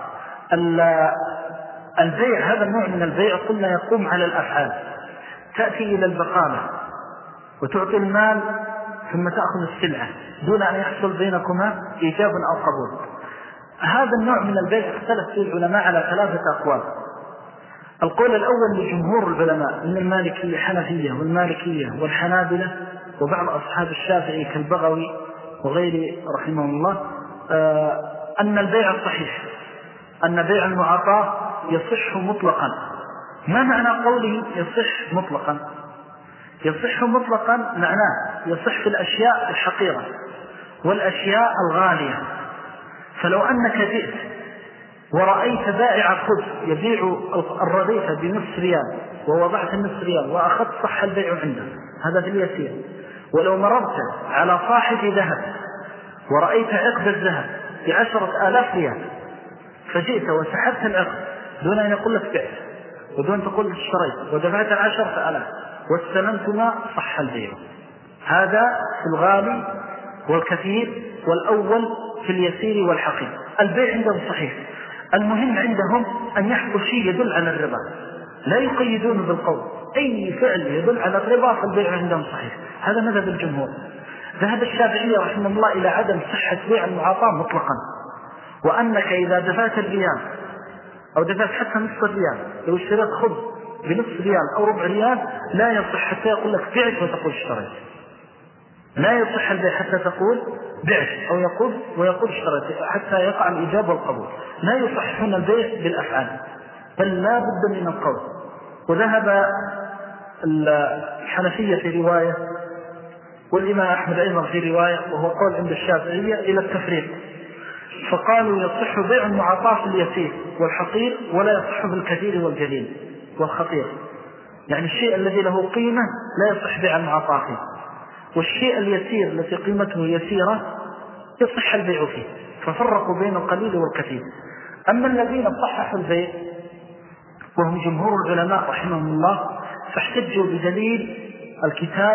البيع هذا النوع من البيع قلنا يقوم على الأفعال، تأتي إلى البقالة وتعطي المال ثم تأخذ السلعة دون أن يحصل بينكما إيجاب أو قبول. هذا النوع من البيع اختلف فيه العلماء على 3 أقوال. القول الأول لجمهور العلماء من المالكية الحنفية والمالكية والحنابلة وبعض أصحاب الشافعي كالبغوي وغيره رحمه الله، أن البيع صحيح أن بيع المعاطاة يصح مطلقا. ما معنى قوله يصح مطلقا؟ يصح مطلقا معناه يصح في الأشياء الحقيرة والأشياء الغالية. فلو أنك جئت ورأيت بائع خبز يبيع الرغيف بنصف ريال ووضعت النصف ريال وأخذت صح البيع عنده، هذا في اليسير. ولو مررت على صاحب ذهب ورأيت عقد الذهب ب10,000 ريال فجئت وسحبت العقد دون أن يقول لك بعت ودون أن تقول اشتريت ودفعت 10,000 واستلمت ما صح البيع. هذا في الغالي والكثير، والأول في اليسير والحقير. البيع عندهم صحيح. المهم عندهم أن يحصل شيء يدل على الربا، لا يقيدون بالقول. أي فعل يدل على الربا فالبيع عندهم صحيح. هذا مذهب الجمهور. ذهب الشافعي رحمه الله إلى عدم صحة بيع المعاطاة مطلقا، وأنك إذا دفعت الريال أو دفعت حتى نصف الريال، لو اشتريت خبز بنصف ريال أو ربع ريال لا يصح حتى يقول لك بعت وتقول اشتريت. لا يصح البيع حتى تقول بعت أو يقول اشتريت، حتى يقع الإجابة والقبول. لا يصح هنا البيع بالأفعال، بل لا بد من القول. وذهب الحنفية في رواية والإمام أحمد أيضا في رواية، وهو قول عند الشافعية، إلى التفريق، فقالوا يصح بيع المعاطاة في اليسير والحقير ولا يصح بالكثير والجليل والخطير. يعني الشيء الذي له قيمة لا يصح بيع المعاطاة فيه، والشيء اليسير الذي قيمته يسيرة يصح البيع فيه. ففرقوا بين القليل والكثير. أما الذين صححوا البيع وهم جمهور العلماء رحمهم الله فاحتجوا بدليل الكتاب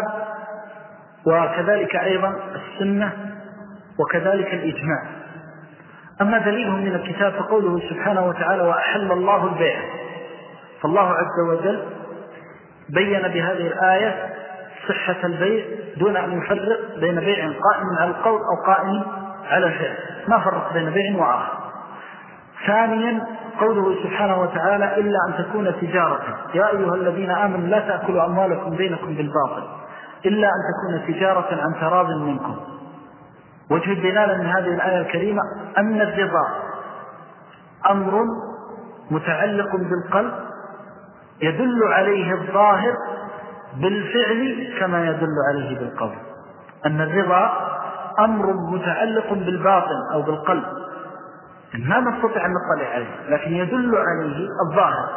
وكذلك أيضا السنة وكذلك الإجماع. أما دليلهم من الكتاب فقوله سبحانه وتعالى وأحل الله البيع، فالله عز وجل بين بهذه الآية صحة البيع دون أن يفرق بين بيع قائم على القول أو قائم على الفعل، ما فرق بين بيع وآخر. ثانيا قوله سبحانه وتعالى إلا أن تكون تجارة، يا أيها الذين آمنوا لا تأكلوا أموالكم بينكم بالباطل إلا أن تكون تجارة عن تراض منكم. وجه الدلالة من هذه الآية الكريمة أن الرضا أمر متعلق بالقلب يدل عليه الظاهر بالفعل كما يدل عليه بالقول. أن الرضا أمر متعلق بالباطن أو بالقلب ما نستطيع أن نطلع عليه، لكن يدل عليه الظاهر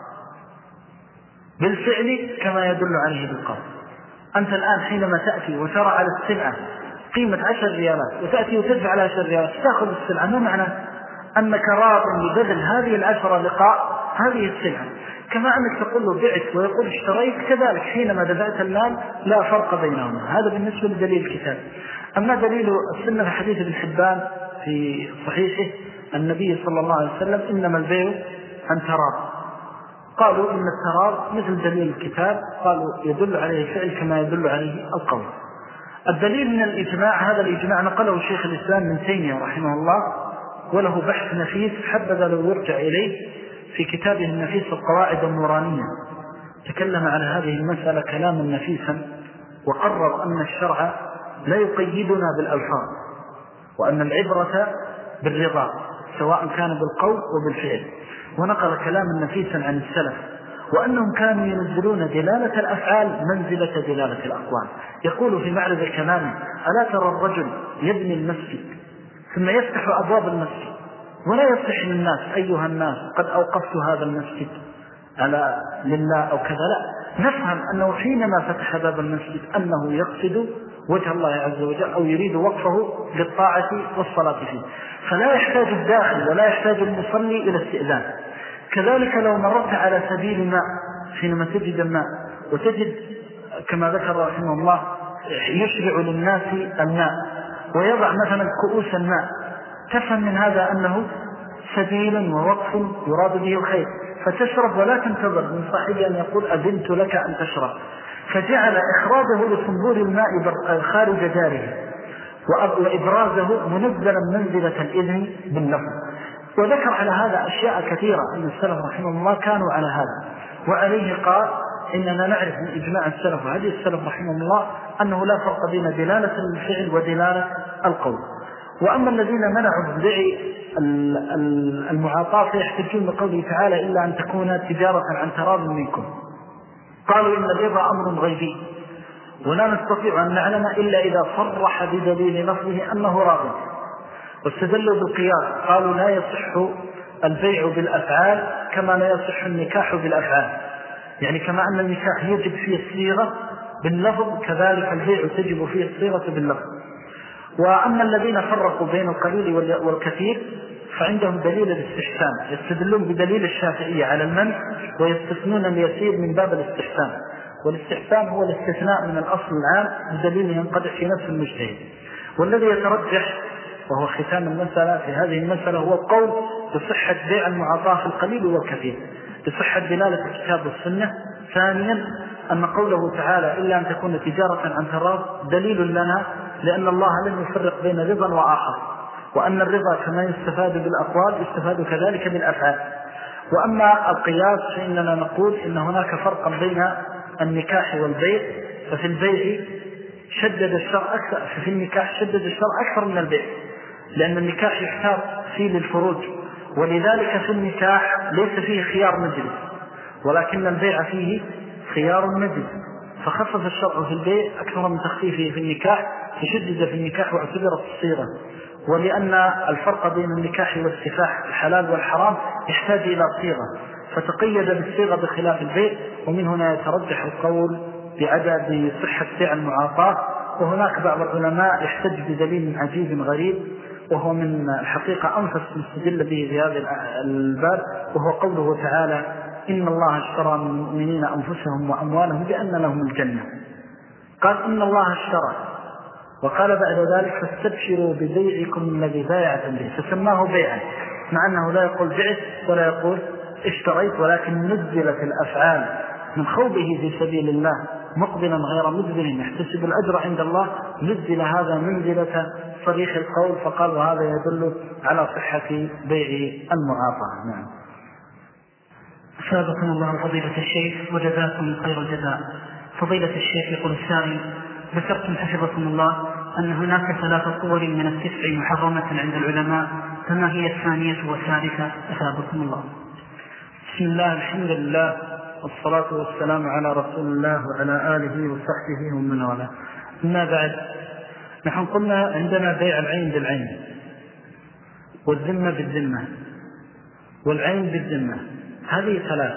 بالفعل كما يدل عليه بالقول. أنت الآن حينما تأتي وترى على السلعة قيمة 10 ريالات وتأتي وتدفع على 10 ريالات تأخذ السلعة، ما معنى أنك راض ببذل هذه 10 لقاء هذه السلعة، كما أنك تقول له بعت ويقول اشتريت، كذلك حينما دفعت المال لا فرق بينهما. هذا بالنسبة لدليل الكتاب. أما دليل السنة في حديث ابن حبان في صحيحه النبي صلى الله عليه وسلم إنما البيع عن تراض، قالوا إن التراض مثل دليل الكتاب، قالوا يدل عليه الفعل كما يدل عليه القول. الدليل من الإجماع، هذا الإجماع نقله شيخ الإسلام ابن تيمية رحمه الله، وله بحث نفيس حبذا لو يرجع إليه في كتابه النفيس القواعد النورانية، تكلم على هذه المسألة كلاما نفيسا، وقرر أن الشرع لا يقيدنا بالألفاظ، وأن العبرة بالرضا سواء كان بالقول وبالفعل. ونقل كلاما نفيسا عن السلف، وأنهم كانوا ينزلون دلالة الأفعال منزلة دلالة الأقوال. يقول في معرض كلامه ألا ترى الرجل يبني المسجد ثم يفتح أبواب المسجد ولا يفتح للناس أيها الناس قد أوقفت هذا المسجد على لله أو كذا، لا، نفهم أنه حينما فتح باب المسجد أنه يقصد وجه الله عز وجل أو يريد وقفه للطاعة والصلاة فيه، فلا يحتاج الداخل ولا يحتاج المصلي إلى استئذان. كذلك لو مررت على سبيل الماء حينما تجد الماء وتجد كما ذكر رحمه الله يشرع للناس الماء ويضع مثلا كؤوس الماء، تفهم من هذا أنه سبيل ووقف يراد به الخير، فتشرب ولا تنتظر من صاحبه أن يقول أذنت لك أن تشرب، فجعل إخراجه لصنبور الماء خارج داره وإبرازه منزلا منزلة الإذن باللفظ. وذكر على هذا أشياء كثيرة أن السلف رحمه الله كانوا على هذا، وعليه قال إننا نعرف من إجماع السلف وهذه السلف رحمه الله أنه لا فرق بين دلالة الفعل ودلالة القول. وأما الذين منعوا بيع المعاطاة فيحتجون بقوله تعالى إلا أن تكون تجارة عن تراض منكم. قالوا إن الربا أمر غيبي ولا نستطيع أن نعلم إلا إذا صرح بدليل لفظه أنه راغب. واستدلوا بالقياس قالوا لا يصح البيع بالأفعال كما لا يصح النكاح بالأفعال، يعني كما أن النكاح يجب فيه الصيغة باللفظ كذلك البيع تجب فيه الصيغة باللفظ. وأما الذين فرقوا بين القليل والكثير فعندهم دليل الاستحسان، يستدلون بدليل الشافعية على المنع ويستثنون اليسير من باب الاستحسان، والاستحسان هو الاستثناء من الأصل العام بدليل ينقدح في نفس المجتهد. والذي يترجح وهو ختام المسألة في هذه المسألة هو القول بصحة بيع المعاطاة في القليل والكثير بصحة دلالة الكتاب والسنة. ثانيا أن قوله تعالى إلا أن تكون تجارة عن تراض دليل لنا لأن الله لم يفرق بين رضا وآخر، وأن الرضا كما يستفاد بالأقوال يستفاد كذلك بالأفعال. وأما القياس فإننا نقول إن هناك فرقا بين النكاح والبيع، ففي البيع شدد الشرع أكثر، في النكاح شدد الشرع أكثر من البيع، لأن النكاح يحتاج فيه للفروج، ولذلك في النكاح ليس فيه خيار مجلس ولكن البيع فيه خيار مجلس، فخفف الشرع في البيع أكثر من تخفيفه في النكاح، فشدد في النكاح واعتبرت الصيغة. ولأن الفرق بين النكاح والسفاح الحلال والحرام يحتاج إلى صيغة، فتقيد بالصيغة بخلاف البيع، ومن هنا يترجح القول بعدم صحة بيع المعاطاة. وهناك بعض العلماء يحتج بدليل عجيب غريب، وهو من الحقيقة أنفس مستدل به في هذا الباب، وهو قوله تعالى إن الله اشترى من المؤمنين أنفسهم وأموالهم بأن لهم الجنة. قال إن الله اشترى، وقال بعد ذلك فاستبشروا ببيعكم الذي بايعتم به، فسماه بيعا مع أنه لا يقول بعت ولا يقول اشتريت، ولكن نزلت الأفعال من خوضه في سبيل الله مقبلا غير مدبر يحتسب الأجر عند الله، نزل هذا منزلة صريح القول، فقال وهذا يدل على صحة بيع المعاطاة. نعم. أثابكم الله فضيلة الشيخ وجزاكم خير الجزاء. فضيلة الشيخ يقول السائل: ذكرتم حفظكم الله أن هناك 3 صور من السفع محرمة عند العلماء، فما هي الثانية والثالثة؟ أثابكم الله. بسم الله، الحمد لله، والصلاة والسلام على رسول الله وعلى آله وصحبه ومن والاه. أما بعد، نحن قلنا عندنا بيع العين بالعين والذمة بالذمة والعين بالذمة، هذه 3.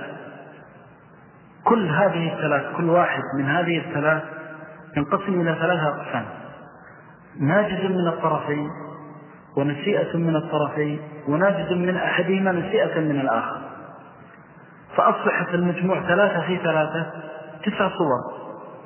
كل هذه 3 كل واحد من هذه 3 ينقسم إلى 3 أقسام: ناجز من الطرفين، ونسيئة من الطرفين، وناجز من أحدهما نسيئة من الآخر. فأصبح في المجموع 3 في 3 9 صور.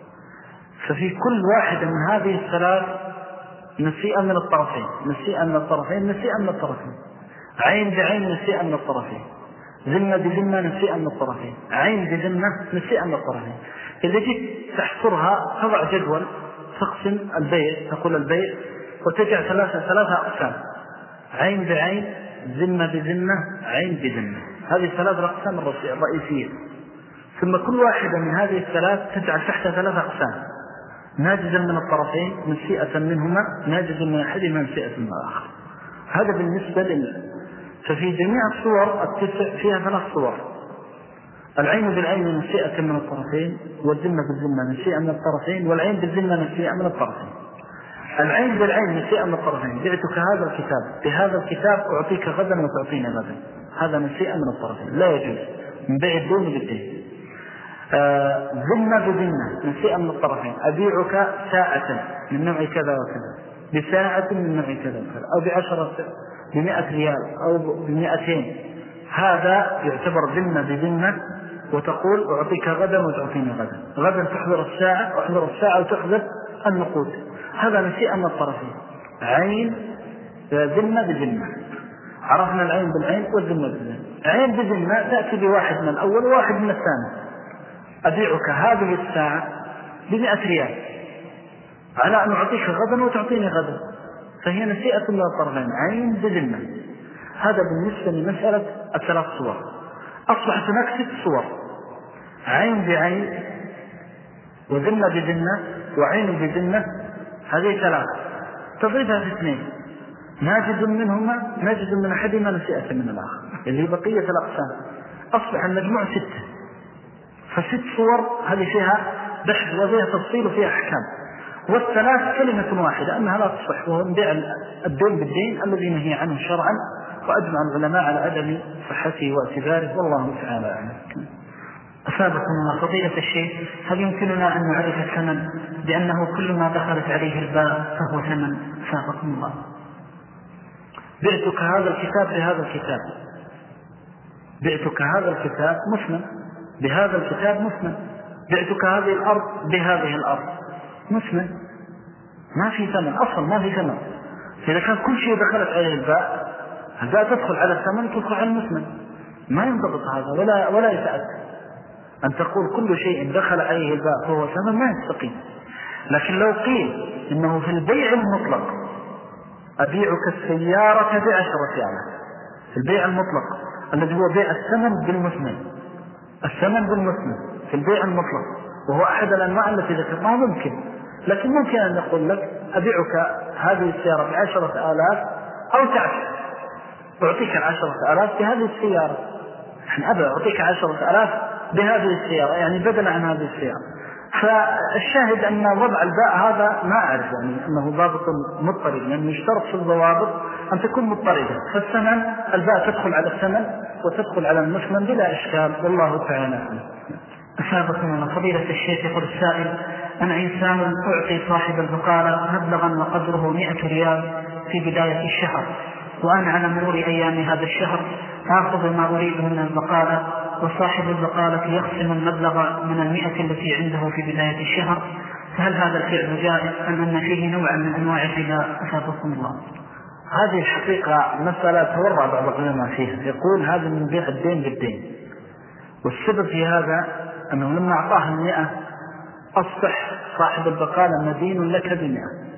ففي كل واحد من هذه 3 نسيئة من الطرفين، نسيئة من الطرفين، نسيئة من الطرفين، عين بعين نسيئة من الطرفين، ذمة بذمة نسيئة من الطرفين، عين بذمة نسيئة من الطرفين. إذا جيت تحصرها تضع جدول، تقسم البيع، تقول البيع وتجعل 3 أقسام: عين بعين، ذمة بذمة، عين بذمة. هذه 3 أقسام الرئيسية. ثم كل واحدة من هذه 3 تجعل تحت 3 أقسام: ناجزا من الطرفين، نسيئة منهما، ناجزا من أحدهما، نسيئة من الآخر. هذا بالنسبة ففي جميع الصور التسع فيها 3 صور: العين بالعين نسيئة من الطرفين، والذمة بالذمة نسيئة من الطرفين، والعين بالذمة نسيئة من الطرفين. العين بالعين نسيئة من الطرفين: بعتك هذا الكتاب بهذا الكتاب أعطيك غدا وتعطيني غدا، هذا نسيئة من الطرفين، لا يجوز من بيع الدين بالدين. ذمة بذمة نسيئة من الطرفين: أبيعك ساعة من نوع كذا وكذا بساعة من نوع كذا وكذا، أو ب100 ريال أو ب200، هذا يعتبر ذمة بذمة، وتقول أعطيك غدا وتعطيني غدا، غدا تحضر الساعة وأحضر الساعة وتحضر النقود، هذا نسيئة من الطرفين. عين ذمة بذمة، عرفنا العين بالعين والذمة بالذمة. عين بذمة تأتي بواحد من الأول وواحد من الثاني: أبيعك هذه الساعة ب100 ريال على أن أعطيك غدا وتعطيني غدا، فهي نسيئة من الطرفين، عين بذمة. هذا بالنسبة لمسألة 3 صور. أصبحت هناك 6 صور: عين بعين، وذمة بذمة، وعين بذمة. هذه 3 تضيفها في 2: نجد من أحدهما نسيئة من الآخر اللي هي بقية الأقسام. أصبح المجموع 6، ف6 صور هذه فيها بحث وفيها تفصيل وفيها أحكام، والثلاث كلمة واحدة أنها لا تصح، وهو بيع الدين بالدين الذي نهي عنه شرعا، وأجمع العلماء على عدم صحته واعتباره، والله تعالى أعلم. أثابكم الله فضيلة الشيخ، هل يمكننا أن نعرف الثمن بأنه كل ما دخلت عليه الباء فهو ثمن؟ أثابكم الله. بعتك هذا الكتاب بهذا الكتاب، بعتك هذا الكتاب مثمن بهذا الكتاب مثمن، بعتك هذه الأرض بهذه الأرض مثمن، ما في ثمن أصلا، ما في ثمن. إذا كان كل شيء دخلت عليه الباء تدخل على الثمن تدخل على المثمن، ما ينضبط هذا ولا يتأتى أن تقول كل شيء دخل عليه الباء فهو ثمن، ما يستقيم. لكن لو قيل إنه في البيع المطلق أبيعك السيارة ب10 آلاف، في البيع المطلق الذي هو بيع الثمن بالمثمن، الثمن بالمثمن في البيع المطلق، وهو أحد الأنواع التي ذكرناها، ممكن. لكن ممكن أن نقول لك أبيعك هذه السيارة ب10 آلاف، أو تعفى أعطيك 10 آلاف بهذه السيارة، نحن أبا أعطيك 10 آلاف بهذه السيارة، يعني بدلا عن هذه السيارة. فالشاهد أن وضع الباء هذا ما أعرف يعني أنه ضابط مضطرد، لأنه يشترط في الضوابط أن تكون مضطردة، فالثمن الباء تدخل على الثمن وتدخل على المثمن بلا إشكال، والله تعالى أعلم. أثابكم الله فضيلة الشيخ. يقول السائل: أنا إنسان أعطي صاحب البقالة مبلغا وقدره 100 ريال في بداية الشهر، وأنا على مرور أيام هذا الشهر آخذ ما أريد من البقالة، وصاحب البقالة يقسم المبلغ من 100 التي عنده في بداية الشهر، فهل هذا الفعل جائز أم أن فيه نوع من أنواع الربا؟ أثابكم الله. هذه الحقيقة مسألة تورع بعض العلماء فيها، يقول هذا من بيع الدين بالدين، والسبب في هذا أنه لما أعطاه 100 أصبح صاحب البقالة مدين لك ب100،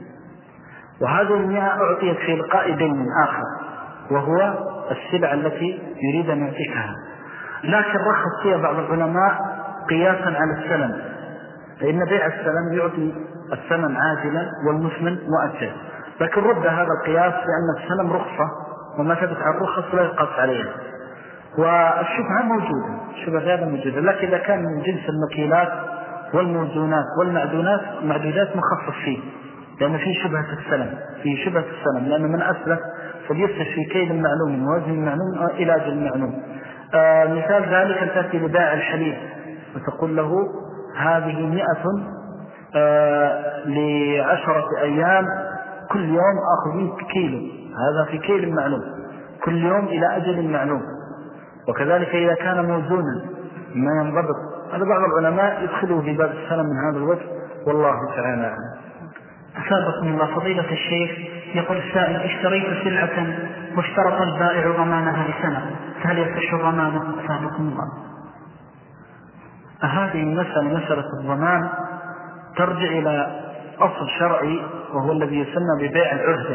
وهذه 100 أعطيت في لقاء دين آخر وهو السلع التي يريد أن يعطيكها، لكن رخص فيها بعض العلماء قياسا على السلم، فإن بيع السلم يعطي الثمن عاجلا والمثمن مؤجل، لكن رد هذا القياس لأن السلم رخصة وما ثبت على الرخص لا يقاس عليها، والشبهة موجودة، الشبهة هذا موجودة، لكن إذا كان من جنس المكيلات والموزونات والمعدودات مخصص فيه، لأن فيه شبهة السلم، لأن من أسلف فليسلف في كيل معلوم ووزن معلوم إلى أجل معلوم. مثال ذلك أن تأتي لبائع الحليب وتقول له هذه 100 ل10 أيام، كل يوم أخذ منك كيلو، هذا في كيل معلوم، كل يوم إلى أجل معلوم. وكذلك إذا كان موزونا ما ينضبط، هذا بعض العلماء يدخلوا في باب السلم من هذا الوجه، والله تعالى أعلم. أثابكم الله فضيلة الشيخ. يقول السائل: اشتريت سلعة واشترط البائع ضمانها لسنة، فهل يصح ضمانه؟ أثابكم الله. هذه مسألة الضمان ترجع إلى أصل شرعي، وهو الذي يسمى ببيع العهدة،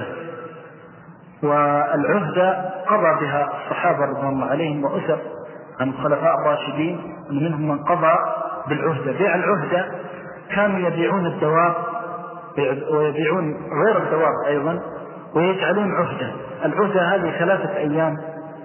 والعهدة قضى بها الصحابة رضي الله عليهم وأثر عن الخلفاء الراشدين، ومنهم من قضى بالعهدة. بيع العهدة كانوا يبيعون الدواب ويبيعون غير الدواب أيضا ويجعلون عهدة. العهدة هذه 3 أيام،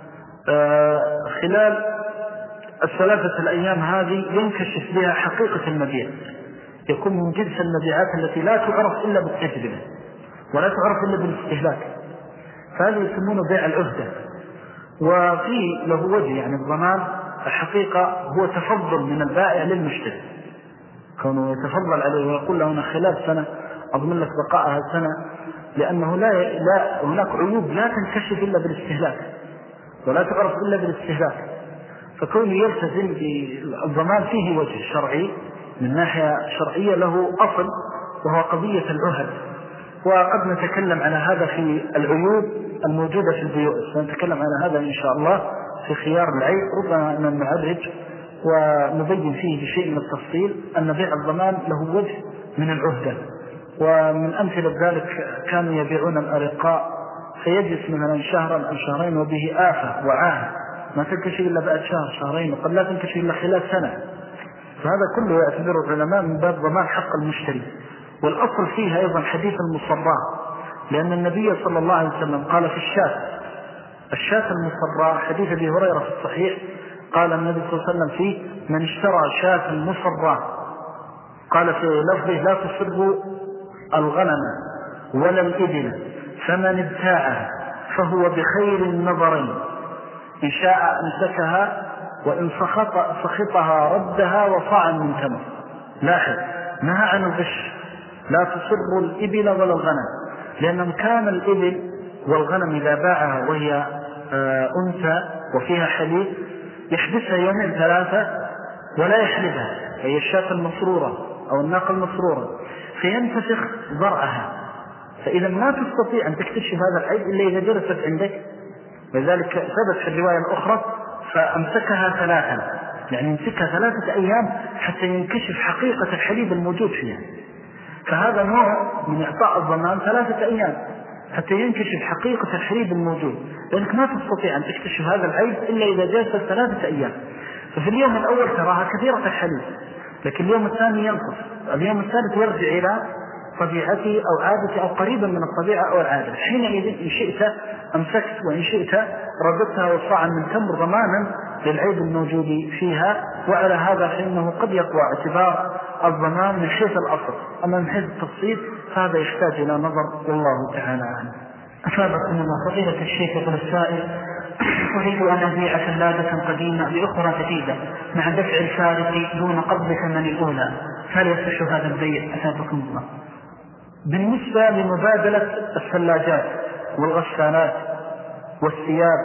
خلال 3 الأيام هذه ينكشف بها حقيقة المبيع، يكون من جنس المبيعات التي لا تعرف إلا بالتجربة ولا تعرف إلا بالاستهلاك، فهذا يسمونه بيع العهدة. وفيه له وجه، يعني الضمان الحقيقة هو تفضل من البائع للمشتري، كونه يتفضل عليه ويقول له أنا خلال سنة أضمن لك بقاءها سنة، لأنه لا هناك عيوب لا تنكشف إلا بالاستهلاك ولا تعرف إلا بالاستهلاك، فكونه يلتزم بالضمان فيه وجه شرعي من ناحية شرعية له أصل، وهو قضية العهد. وقد نتكلم على هذا في العيوب الموجودة في البيوع، سنتكلم على هذا إن شاء الله في خيار العيب، ربما أن نعرج ونبين فيه بشيء من التفصيل أن بيع الضمان له وجه من العهدة. ومن أمثلة ذلك كانوا يبيعون الأرقاء، فيجلس مثلا شهرا أو شهرين وبه آفة وعاهة ما تنكشف إلا بعد شهر شهرين، وقد لا تنكشف إلا خلال سنة، فهذا كله يعتبر العلماء من باب ضمان حق المشتري. والأصل فيها أيضا حديث المصرات، لأن النبي صلى الله عليه وسلم قال في الشاة المصرة، حديث أبي هريرة في الصحيح، قال النبي صلى الله عليه وسلم فيه: من اشترى شاة مصرة، قال في لفظه: لا تصر الغنم ولا الإبل، فمن ابتاعها فهو بخير النظرين، إن شاء أمسكها وإن سخطها ردها وصاعا من تمر. لاحظ، نهى عن الغش، لا تصر الإبل ولا الغنم، لأن كان الإبل والغنم إذا باعها وهي أنثى وفيها حليب يحبسها يومين ثلاثة ولا يحلبها، هي الشاة المسرورة أو الناقة المسرورة، فينتفخ ضرعها، فإذا ما تستطيع أن تكتشف هذا العيب إلا إذا جلست عندك. ولذلك ثبت في الرواية الأخرى: فأمسكها ثلاثا، يعني يمسكها 3 أيام حتى ينكشف حقيقة الحليب الموجود فيها. فهذا نوع من إعطاء الضمان 3 أيام حتى ينكشف حقيقة الحليب الموجود، لأنك ما تستطيع أن تكتشف هذا العيب إلا إذا جلست 3 أيام. ففي اليوم الأول تراها كثيرة الحليب، لكن اليوم الثاني ينقص، اليوم الثالث يرجع إلى طبيعته أو عادته أو قريبا من الطبيعة أو العادة. حينئذ إن شئت أمسكت وإن شئت رددتها وصاعا من تمر ضمانا للعيب الموجود فيها. وعلى هذا فإنه قد يقوى اعتبار الضمان من حيث الأصل، أما من حيث التفصيل فهذا يحتاج إلى نظر، والله تعالى أعلم. أفادكم الله فضيلة الشيخ السائل: أريد أن أبيع ثلاجة قديمة بأخرى جديدة مع دفع الفارق دون قبض ثمن الأولى، هل يصح هذا البيع؟ أفادكم الله. بالنسبة لمبادلة الثلاجات والغسالات والثياب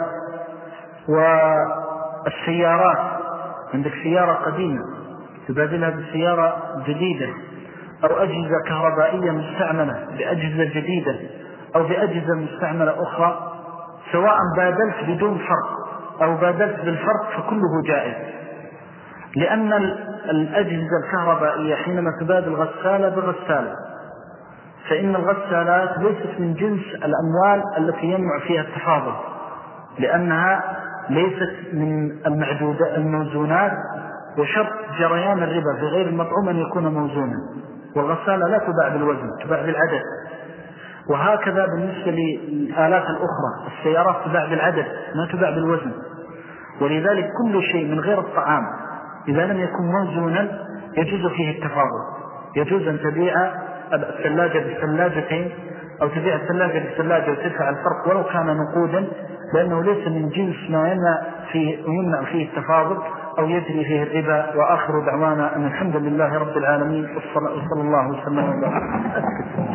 والسيارات، عندك سيارة قديمة تبادلها بسيارة جديدة، أو أجهزة كهربائية مستعملة بأجهزة جديدة أو بأجهزة مستعملة أخرى، سواء بادلت بدون فرق أو بادلت بالفرق فكله جائز، لأن الأجهزة الكهربائية حينما تبادل غسالة بغسالة فإن الغسالات ليست من جنس الأموال التي ينمع فيها التفاضل، لأنها ليست من الموزونات، وشرط جريان الربا في غير المطعوم أن يكون موزونا، والغسالة لا تباع بالوزن، تباع بالعدد. وهكذا بالنسبة للآلات الأخرى، السيارات تباع بالعدد ما تباع بالوزن. ولذلك كل شيء من غير الطعام إذا لم يكن موزونا يجوز فيه التفاضل، يجوز أن تبيع الثلاجة بالثلاجتين أو تبيع الثلاجة بالثلاجة وتدفع الفرق ولو كان نقودا، لأنه ليس من جنس ما يمنع فيه التفاضل أو يجري فيه الربا. وآخر دعوانا أن الحمد لله رب العالمين، وصلى الله وسلم وبارك.